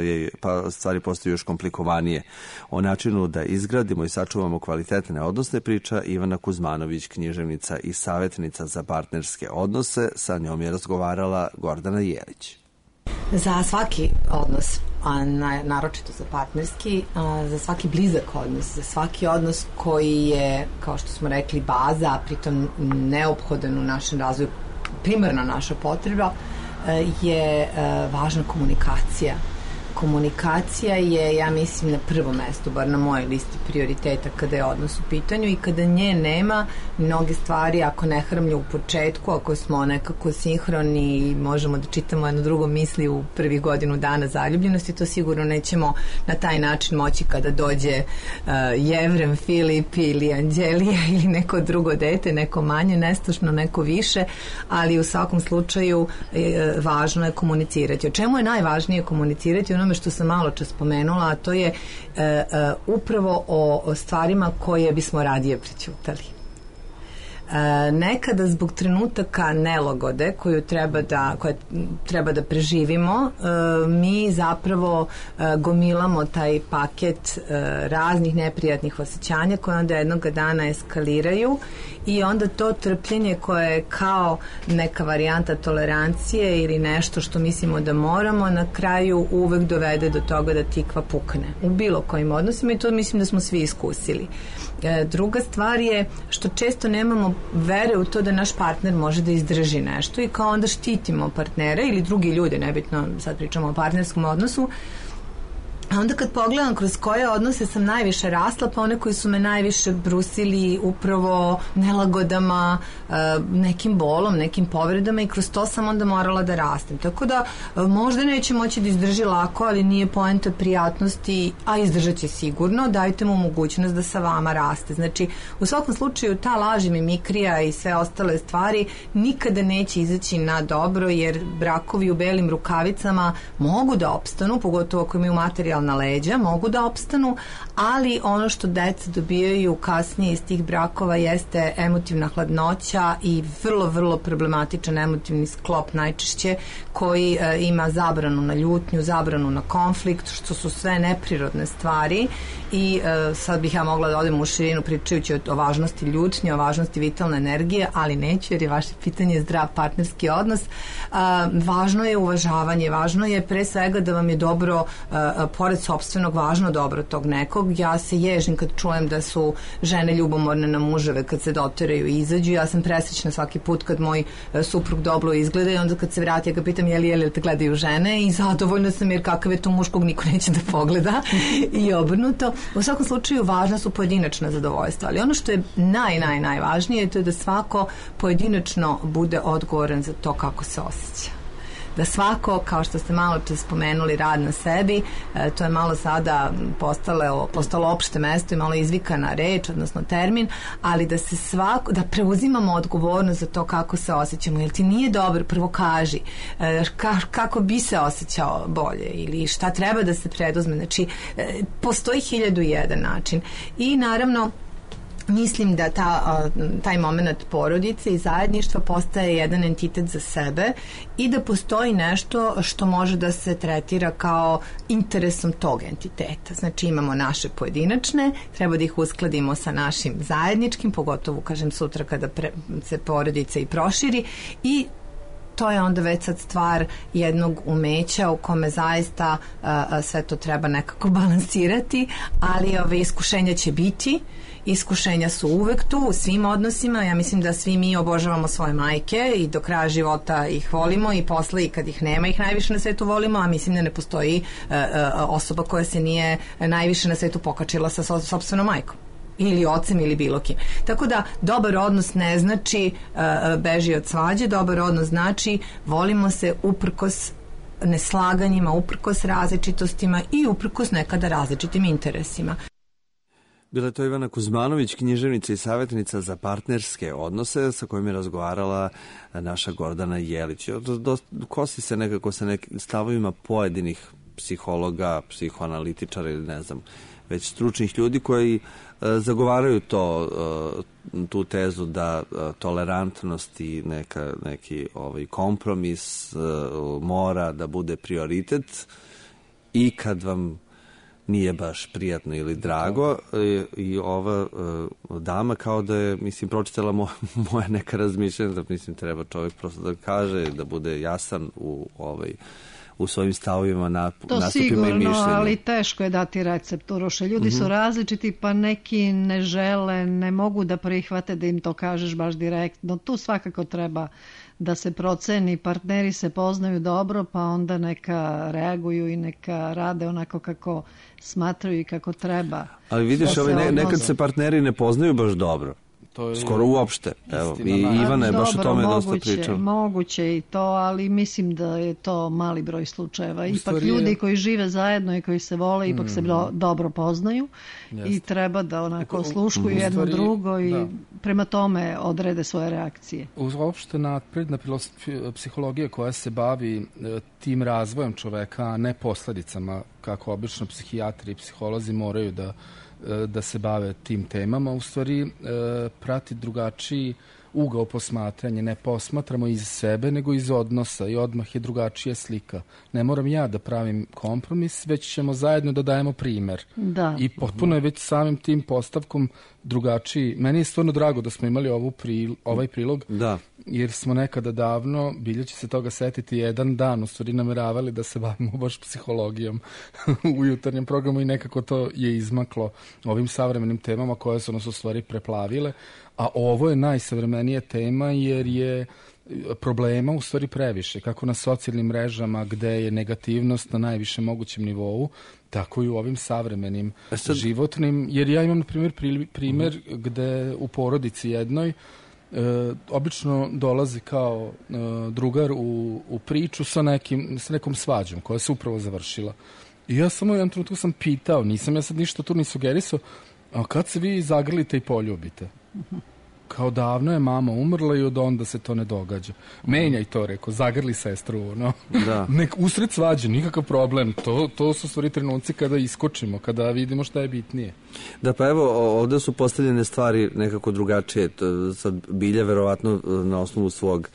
stvari postaju još komplikovanije. O načinu da izgradimo i sačuvamo kvalitetne odnosne priča Ivana Kuzmanović, književnica i savjetnica za partnerske odnose. Sa njom je razgovarala Gordana Jelić. Za svaki odnos, a naročito za partnerski, za svaki blizak odnos, za svaki odnos koji je, kao što smo rekli, baza, a pritom neophodan u našem razvoju, primarna naša potreba, je važna komunikacija. Komunikacija je, ja mislim, na prvom mestu, bar na mojoj listi prioriteta kada je odnos u pitanju i kada nje nema, mnoge stvari, ako ne hramlju u početku, ako smo nekako sinhroni i možemo da čitamo jedno drugo misli u prvih godinu dana zaljubljenosti, to sigurno nećemo na taj način moći kada dođe Jevrem, Filip ili Anđelija ili neko drugo dete, neko manje nestušno, neko više, ali u svakom slučaju važno je komunicirati. O čemu je najvažnije komunicirati? Ono onome što sam malo čas spomenula, a to je upravo o stvarima koje bismo radije prećutali. Nekada zbog trenutaka nelagode koje treba da preživimo, mi zapravo gomilamo taj paket raznih neprijatnih osjećanja koje onda jednog dana eskaliraju i onda to trpljenje koje je kao neka varijanta tolerancije ili nešto što mislimo da moramo, na kraju uvek dovede do toga da tikva pukne u bilo kojim odnosima i to mislim da smo svi iskusili. Druga stvar je što često nemamo vere u to da naš partner može da izdrži nešto i kao onda štitimo partnera ili drugi ljudi, nebitno sad pričamo o partnerskom odnosu, a onda kad pogledam kroz koje odnose sam najviše rasla, pa one koji su me najviše brusili upravo nelagodama, nekim bolom, nekim povredama i kroz to sam onda morala da rastem. Tako da možda neće moći da izdrži lako, ali nije poenta prijatnosti, a izdržat će sigurno, dajte mu mogućnost da sa vama raste. Znači, u svakom slučaju ta laž i mimikrija i sve ostale stvari nikada neće izaći na dobro, jer brakovi u belim rukavicama mogu da opstanu, pogotovo ako imaju materijalna leđa, mogu da opstanu, ali ono što deca dobijaju kasnije iz tih brakova jeste emotivna hladnoća i vrlo, vrlo problematičan emotivni sklop najčešće koji ima zabranu na ljutnju, zabranu na konflikt, što su sve neprirodne stvari i sad bih ja mogla da odem u širinu pričajući o važnosti ljutnje, o važnosti vitalne energije, ali neću jer je vaše pitanje zdrav partnerski odnos. Važno je uvažavanje, važno je pre svega da vam je dobro pored sopstvenog važno dobro tog nekog. Ja se ježim kad čujem da su žene ljubomorne na muževe kad se doteraju i izađu. Ja sam presrećna svaki put kad moj suprug dobro izgleda i onda kad se vrati ja ga pitam je li te gledaju žene i zadovoljna sam jer kakav je to muškog niko neće da pogleda i obrnuto. U svakom slučaju važna su pojedinačna zadovoljstva, ali ono što je najvažnije je to da svako pojedinačno bude odgovoran za to kako se osjeća. Da svako, kao što ste malo čas spomenuli, rad na sebi, to je malo sada postalo opšte mesto i malo izvikana reč, odnosno termin, ali da se da preuzimamo odgovornost za to kako se osjećamo. Jel ti nije dobro? Prvo kaži kako bi se osjećao bolje ili šta treba da se preduzme. Znači, postoji 1001 način. I naravno, mislim da taj moment porodice i zajedništva postaje jedan entitet za sebe i da postoji nešto što može da se tretira kao interesom tog entiteta. Znači imamo naše pojedinačne, treba da ih uskladimo sa našim zajedničkim, pogotovo kažem sutra kada se porodica i proširi i to je onda već sad stvar jednog umeća u kome zaista sve to treba nekako balansirati, ali iskušenja će biti. Iskušenja su uvek tu u svim odnosima. Ja mislim da svi mi obožavamo svoje majke i do kraja života ih volimo i posle i kad ih nema ih najviše na svetu volimo, a mislim da ne postoji osoba koja se nije najviše na svetu pokačila sa sopstvenom majkom ili ocem ili bilo kim. Tako da dobar odnos ne znači beži od svađe, dobar odnos znači volimo se uprkos neslaganjima, uprkos različitostima i uprkos nekada različitim interesima. Bila je to Ivana Kuzmanović, književnica i savjetnica za partnerske odnose sa kojim je razgovarala naša Gordana Jelić. Kosi se nekako sa nekim stavovima pojedinih psihologa, psihoanalitičara ili ne znam, već stručnih ljudi koji zagovaraju tu tezu da tolerantnost i neki kompromis mora da bude prioritet i kad vam nije baš prijatno ili drago i ova dama kao da je, mislim, pročitala moje neka razmišljanja, da mislim treba čovjek prosto da kaže, da bude jasan u svojim stavovima, nastupima i mišljenju. To sigurno, ali teško je dati recept. Ljudi su različiti, pa neki ne žele, ne mogu da prihvate da im to kažeš baš direktno. Tu svakako treba da se proceni, partneri se poznaju dobro, pa onda neka reaguju i neka rade onako kako smatraju i kako treba. Ali vidiš, nekad se partneri ne poznaju baš dobro. To je skoro uopšte. Evo, i Ivana je baš o tome dosta pričala. Moguće i to, ali mislim da je to mali broj slučajeva. Ipak ljudi koji žive zajedno i koji se vole, ipak se dobro poznaju i treba da onako osluškuju jedno drugo i prema tome odrede svoje reakcije. Uopšte napredna psihologija koja se bavi tim razvojem čoveka, a ne posledicama, kako obično psihijatri i psiholozi moraju da se bave tim temama, u stvari prati drugačiji ugao posmatranja. Ne posmatramo iz sebe, nego iz odnosa i odmah je drugačija slika. Ne moram ja da pravim kompromis, već ćemo zajedno da dajemo primer. Da. I potpuno je već samim tim postavkom drugačiji. Meni je stvarno drago da smo imali ovaj prilog, jer smo nekada davno, Bilja će se toga setiti, jedan dan u stvari nameravali da se bavimo baš psihologijom u jutarnjem programu i nekako to je izmaklo ovim savremenim temama koje su nas u stvari preplavile. A ovo je najsavremenija tema jer je problema u stvari previše, kako na socijalnim mrežama gde je negativnost na najvišem mogućem nivou, tako i u ovim savremenim životnim. Jer ja imam, na primjer, gde u porodici jednoj obično dolazi kao drugar u priču sa nekom svađom koja se upravo završila. I ja samo u jednom trenutku sam pitao, nisam ja sad ništa tu ni sugerisao, a kad se vi zagrlite i poljubite? Kao davno je mama umrla i od onda se to ne događa. Menjaj to, rekao, zagrli sestru, no. Nek usred svađe, nikakav problem. To su stvari trenuci kada iskočimo, kada vidimo šta je bitnije. Da, pa evo, ovde su postavljene stvari nekako drugačije. Sad Bilja, verovatno, na osnovu svog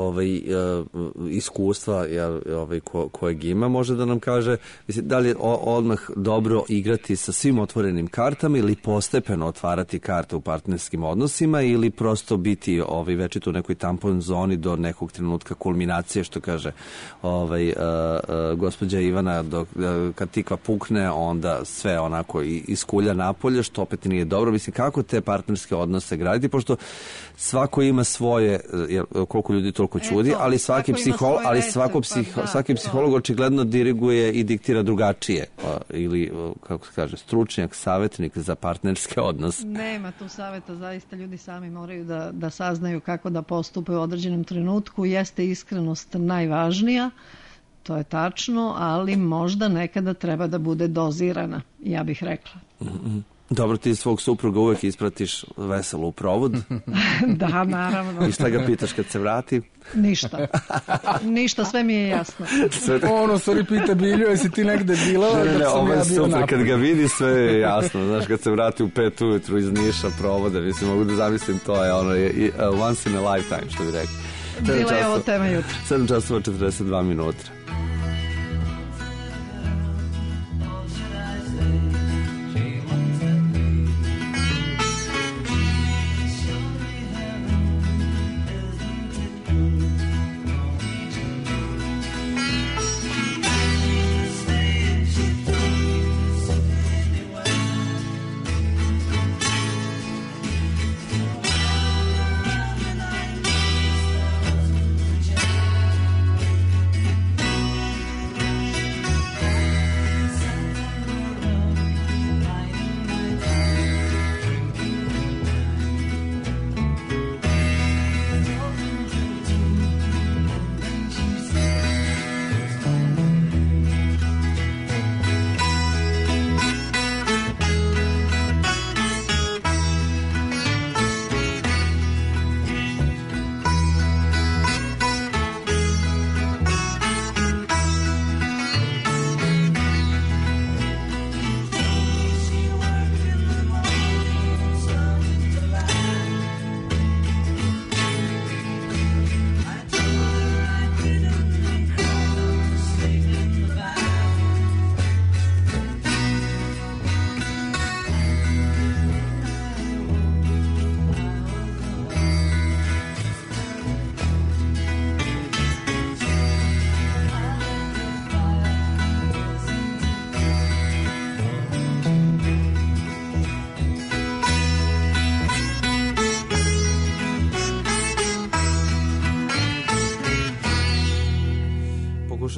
iskustva kojeg ima, može da nam kaže, mislim, da li je odmah dobro igrati sa svim otvorenim kartama ili postepeno otvarati karte u partnerskim odnosima ili prosto biti večito u nekoj tampon zoni do nekog trenutka kulminacije, što kaže gospođa Ivana, kad tikva pukne, onda sve onako iskulja napolje, što opet nije dobro. Mislim, kako te partnerske odnose graditi, pošto svako ima svoje, koliko ljudi toliko čudi, ali svaki psiholog očigledno diriguje i diktira drugačije, ili, kako se kaže, stručnjak, savjetnik za partnerske odnose. Nema tu savjeta, zaista ljudi sami moraju da saznaju kako da postupe u određenom trenutku. Jeste iskrenost najvažnija, to je tačno, ali možda nekada treba da bude dozirana, ja bih rekla. Dobro, ti svog supruga uvek ispratiš veselo u provod. Da, naravno. I šta ga pitaš kad se vrati? Ništa, sve mi je jasno. Ono, stvari pita Bilju, jesi ti negde bila? Ovo je super, kad ga vidi sve je jasno. Znaš, kad se vrati u 5 ujutru iz Niša provode, mislim, mogu da zamislim, to je once in a lifetime, što bi rekli. Bila je ovo tema jutra. 7 časova 42 minuta.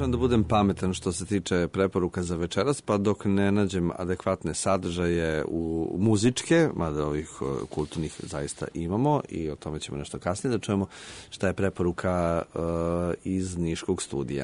Pokušavam da budem pametan što se tiče preporuka za večeras, pa dok ne nađem adekvatne sadržaje u muzičke, mada ovih kulturnih zaista imamo i o tome ćemo nešto kasnije da čujemo, šta je preporuka iz Niškog studija.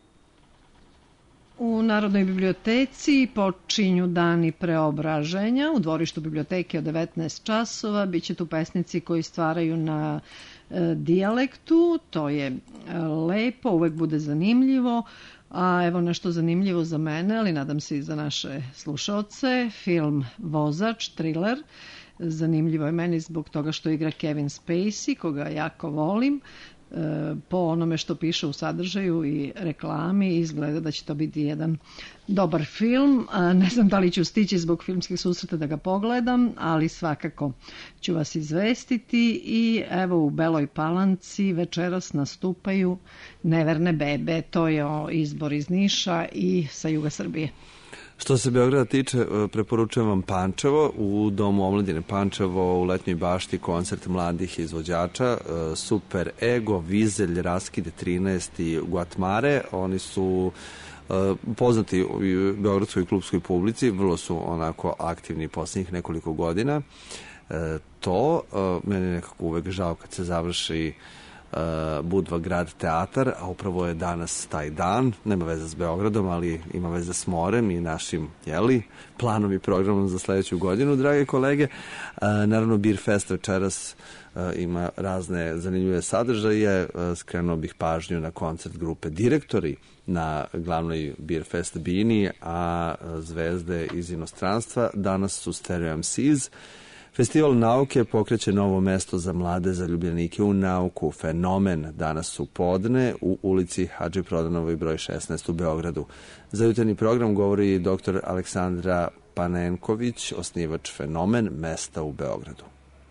U Narodnoj biblioteci počinju dani preobraženja. U dvorištu biblioteke od 19 časova biće tu pesnici koji stvaraju na dijalektu. To je lepo, uvek bude zanimljivo. A evo nešto zanimljivo za mene, ali nadam se i za naše slušaoce. Film Vozač, thriller. Zanimljivo je meni zbog toga što igra Kevin Spacey, koga jako volim. Po onome što piše u sadržaju i reklami izgleda da će to biti jedan dobar film. Ne znam da li ću stići zbog filmskih susreta da ga pogledam, ali svakako ću vas izvestiti. I evo u Beloj Palanci večeras nastupaju Neverne bebe. To je izbor iz Niša i sa juga Srbije. Što se Beograda tiče, preporučujem vam Pančevo, u Domu omladine Pančevo, u letnjoj bašti koncert mladih izvođača, Super Ego, Vizelj, Raskide 13 i Guatmare. Oni su poznati u beogradskoj klubskoj publici, vrlo su onako aktivni posljednjih nekoliko godina. Meni je nekako uvek žao kad se završi Budva grad teatar, a upravo je danas taj dan, nema veze s Beogradom, ali ima veze s morem i našim planom i programom za sledeću godinu, drage kolege. Naravno, Beer Fest večeras ima razne zanimljive sadržaje. Skrenuo bih pažnju na koncert grupe Direktori na glavnoj Beer Fest bini, a zvezde iz inostranstva danas su Stereo MCs. Festival nauke pokreće novo mesto za mlade zaljubljenike u nauku. Fenomen danas u podne u ulici Hadži Prodanovoj broj 16 u Beogradu. Za jutarnji program govori dr. Aleksandra Panenković, osnivač Fenomen mesta u Beogradu.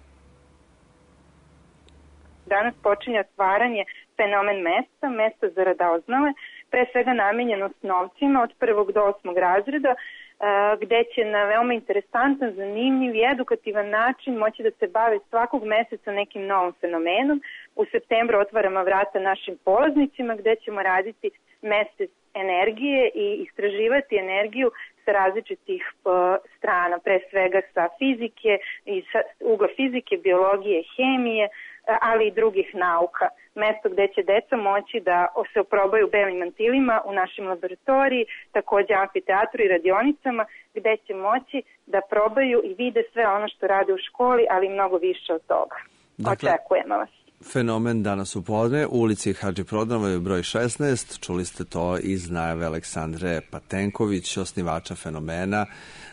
Danas počinje otvaranje Fenomen mesta za radoznale, pre svega namenjeno osnovcima od 1. do 8. razreda, gde će na veoma interesantan, zanimljiv i edukativan način moći da se bave svakog meseca nekim novom fenomenom. U septembru otvaramo vrata našim polaznicima gde ćemo raditi mesec energije i istraživati energiju sa različitih strana, pre svega sa fizike, i sa ugla fizike, biologije, hemije, ali i drugih nauka. Mesto gde će deca moći da se oprobaju belim mantilima u našim laboratoriji, takođe amfiteatru i radionicama, gde će moći da probaju i vide sve ono što rade u školi, ali mnogo više od toga. Očekujemo vas. Fenomen danas u podne u ulici Hadži Prodanovoj broj 16. Čuli ste to iz najave Aleksandre Patenković, osnivača Fenomena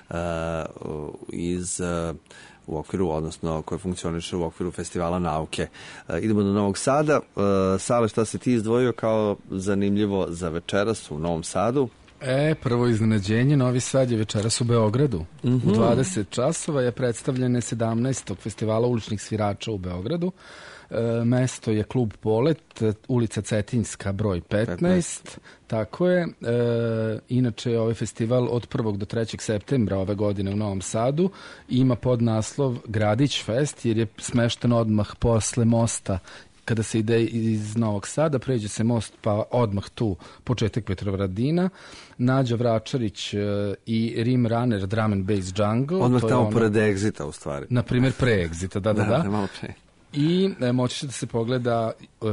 u okviru, odnosno koje funkcioniše u okviru Festivala nauke. Idemo do Novog Sada. Sale, šta si ti izdvojio kao zanimljivo za večeras u Novom Sadu? Prvo iznenađenje, Novi Sad je večeras u Beogradu. U 20 časova je predstavljene 17. Festivala uličnih svirača u Beogradu. Mesto je Klub Polet, ulica Cetinjska, broj 15. Tako je. Inače je ovaj festival od 1. do 3. septembra ove godine u Novom Sadu. Ima podnaslov Gradić Fest, jer je smešten odmah posle mosta. Kada se ide iz Novog Sada, pređe se most, pa odmah tu početak Petrovaradina. Nađa Vračarić i Rim Runner, Drum and Bass Jungle. Odmah tamo pored Exita, u stvari. Naprimjer, pre Exita, da. Malo pre. I moći će da se pogleda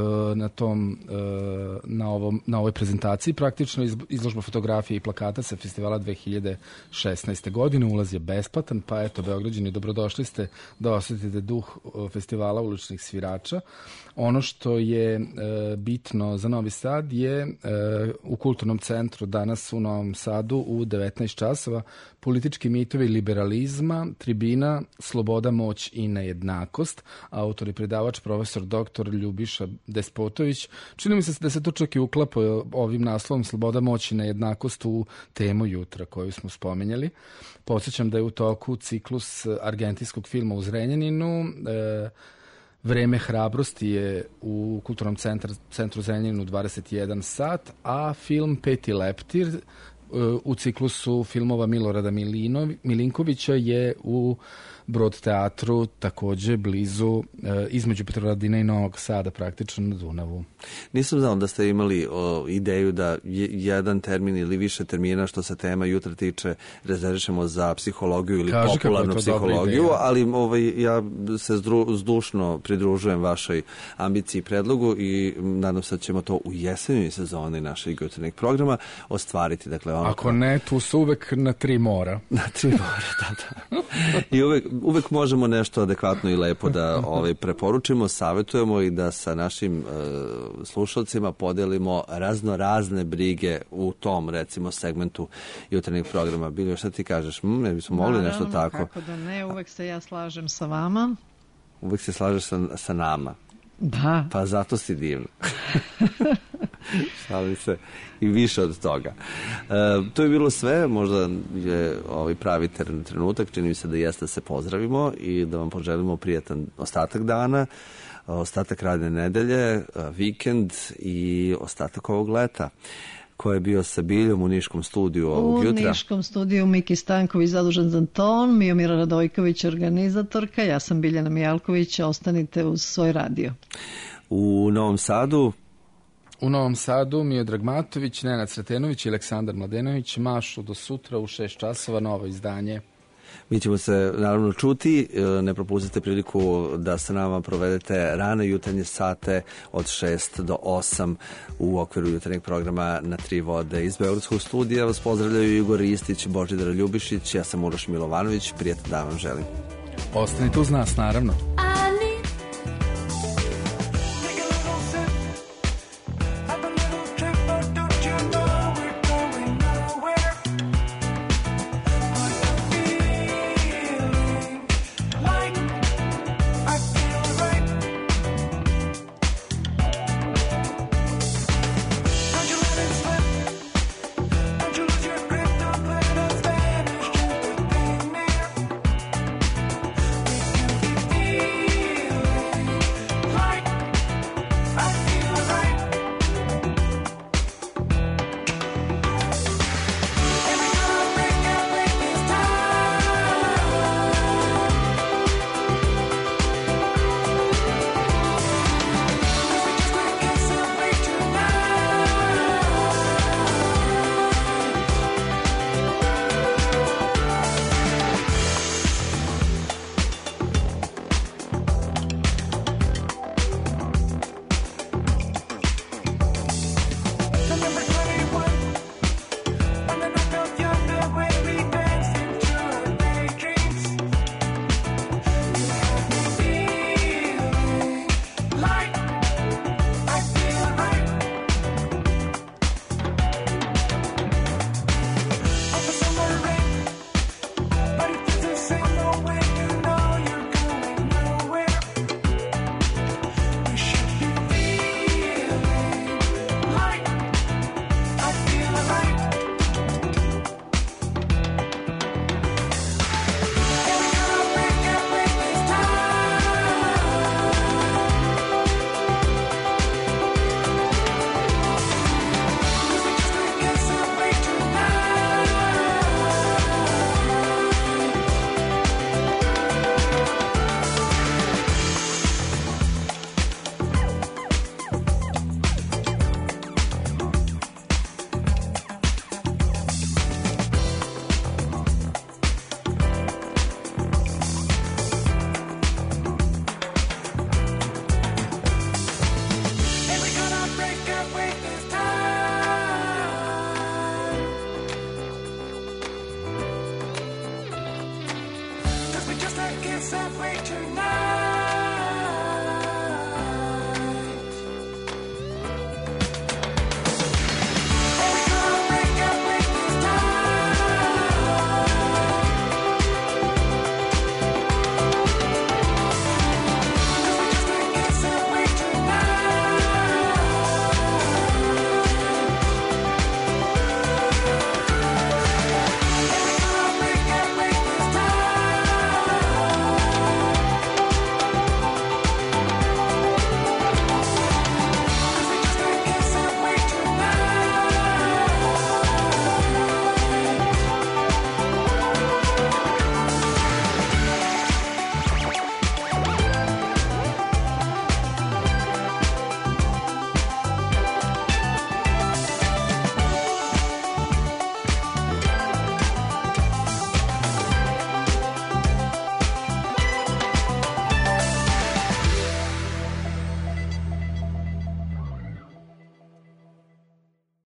na ovoj prezentaciji praktično izložba fotografije i plakata sa festivala 2016. godine. Ulaz je besplatan, pa eto, Beograđani, dobrodošli ste da osjetite duh festivala uličnih svirača. Ono što je bitno za Novi Sad je u Kulturnom centru danas u Novom Sadu u 19 časova politički mitovi liberalizma, tribina, sloboda, moć i nejednakost. Autor i predavač profesor dr. Ljubiša Despotović. Čini mi se da se to čak i uklapa ovim naslovom sloboda, moć i nejednakost u temu jutra koju smo spomenjali. Podsjećam da je u toku ciklus argentinskog filma u Zrenjaninu. Vreme hrabrosti je u Kulturnom centru Zrenjaninu 21 sat, a film Peti leptir u ciklusu filmova Milorada Milinkovića je u Brod teatru, takođe blizu, između Petrovaradina i Novog Sada, praktično na Dunavu. Nisam znao da ste imali ideju da jedan termin ili više termina što se tema jutra tiče rezervišemo za psihologiju ili popularnu psihologiju, ali ja se zdušno pridružujem vašoj ambiciji i predlogu i nadam se da ćemo to u jesenjoj sezoni našeg jutarnjeg programa ostvariti. Dakle, ako ne, tu su uvek na 3 mora. Na 3 mora, da. I uvek možemo nešto adekvatno i lepo da preporučimo, savjetujemo i da sa našim slušalcima podelimo razne brige u tom, recimo, segmentu jutarnjeg programa. Bilo, šta ti kažeš? Ne bismo mogli nešto tako? Kako da ne, uvek se ja slažem sa vama. Uvek se slažeš sa nama. Da. Pa zato si divna. Šalim se i više od toga. To je bilo sve, možda je pravi trenutak, čini mi se da jeste da se pozdravimo i da vam poželimo prijatan ostatak dana, ostatak radne nedelje, vikend i ostatak ovog leta. Ko je bio sa Biljom u Niškom studiju ovog jutra? U Niškom studiju Miki Stanković zadužen za ton, Miomira Radojković organizatorka, ja sam Biljana Mijalković, ostanite uz svoj radio. U Novom Sadu? U Novom Sadu Miodrag Matović, Nenad Sretenović i Aleksandar Mladenović mašu do sutra u 6 časova novo izdanje. Mi ćemo se naravno čuti, ne propustite priliku da sa nama provedete rane jutarnje sate od 6 do 8 u okviru jutarnjeg programa Na 3 vode. Iz Beogradskog studija vas pozdravljaju Igor Ristić, Božidar Ljubišić, ja sam Uroš Milovanović, prijatan dan vam želim. Ostanite uz nas, naravno.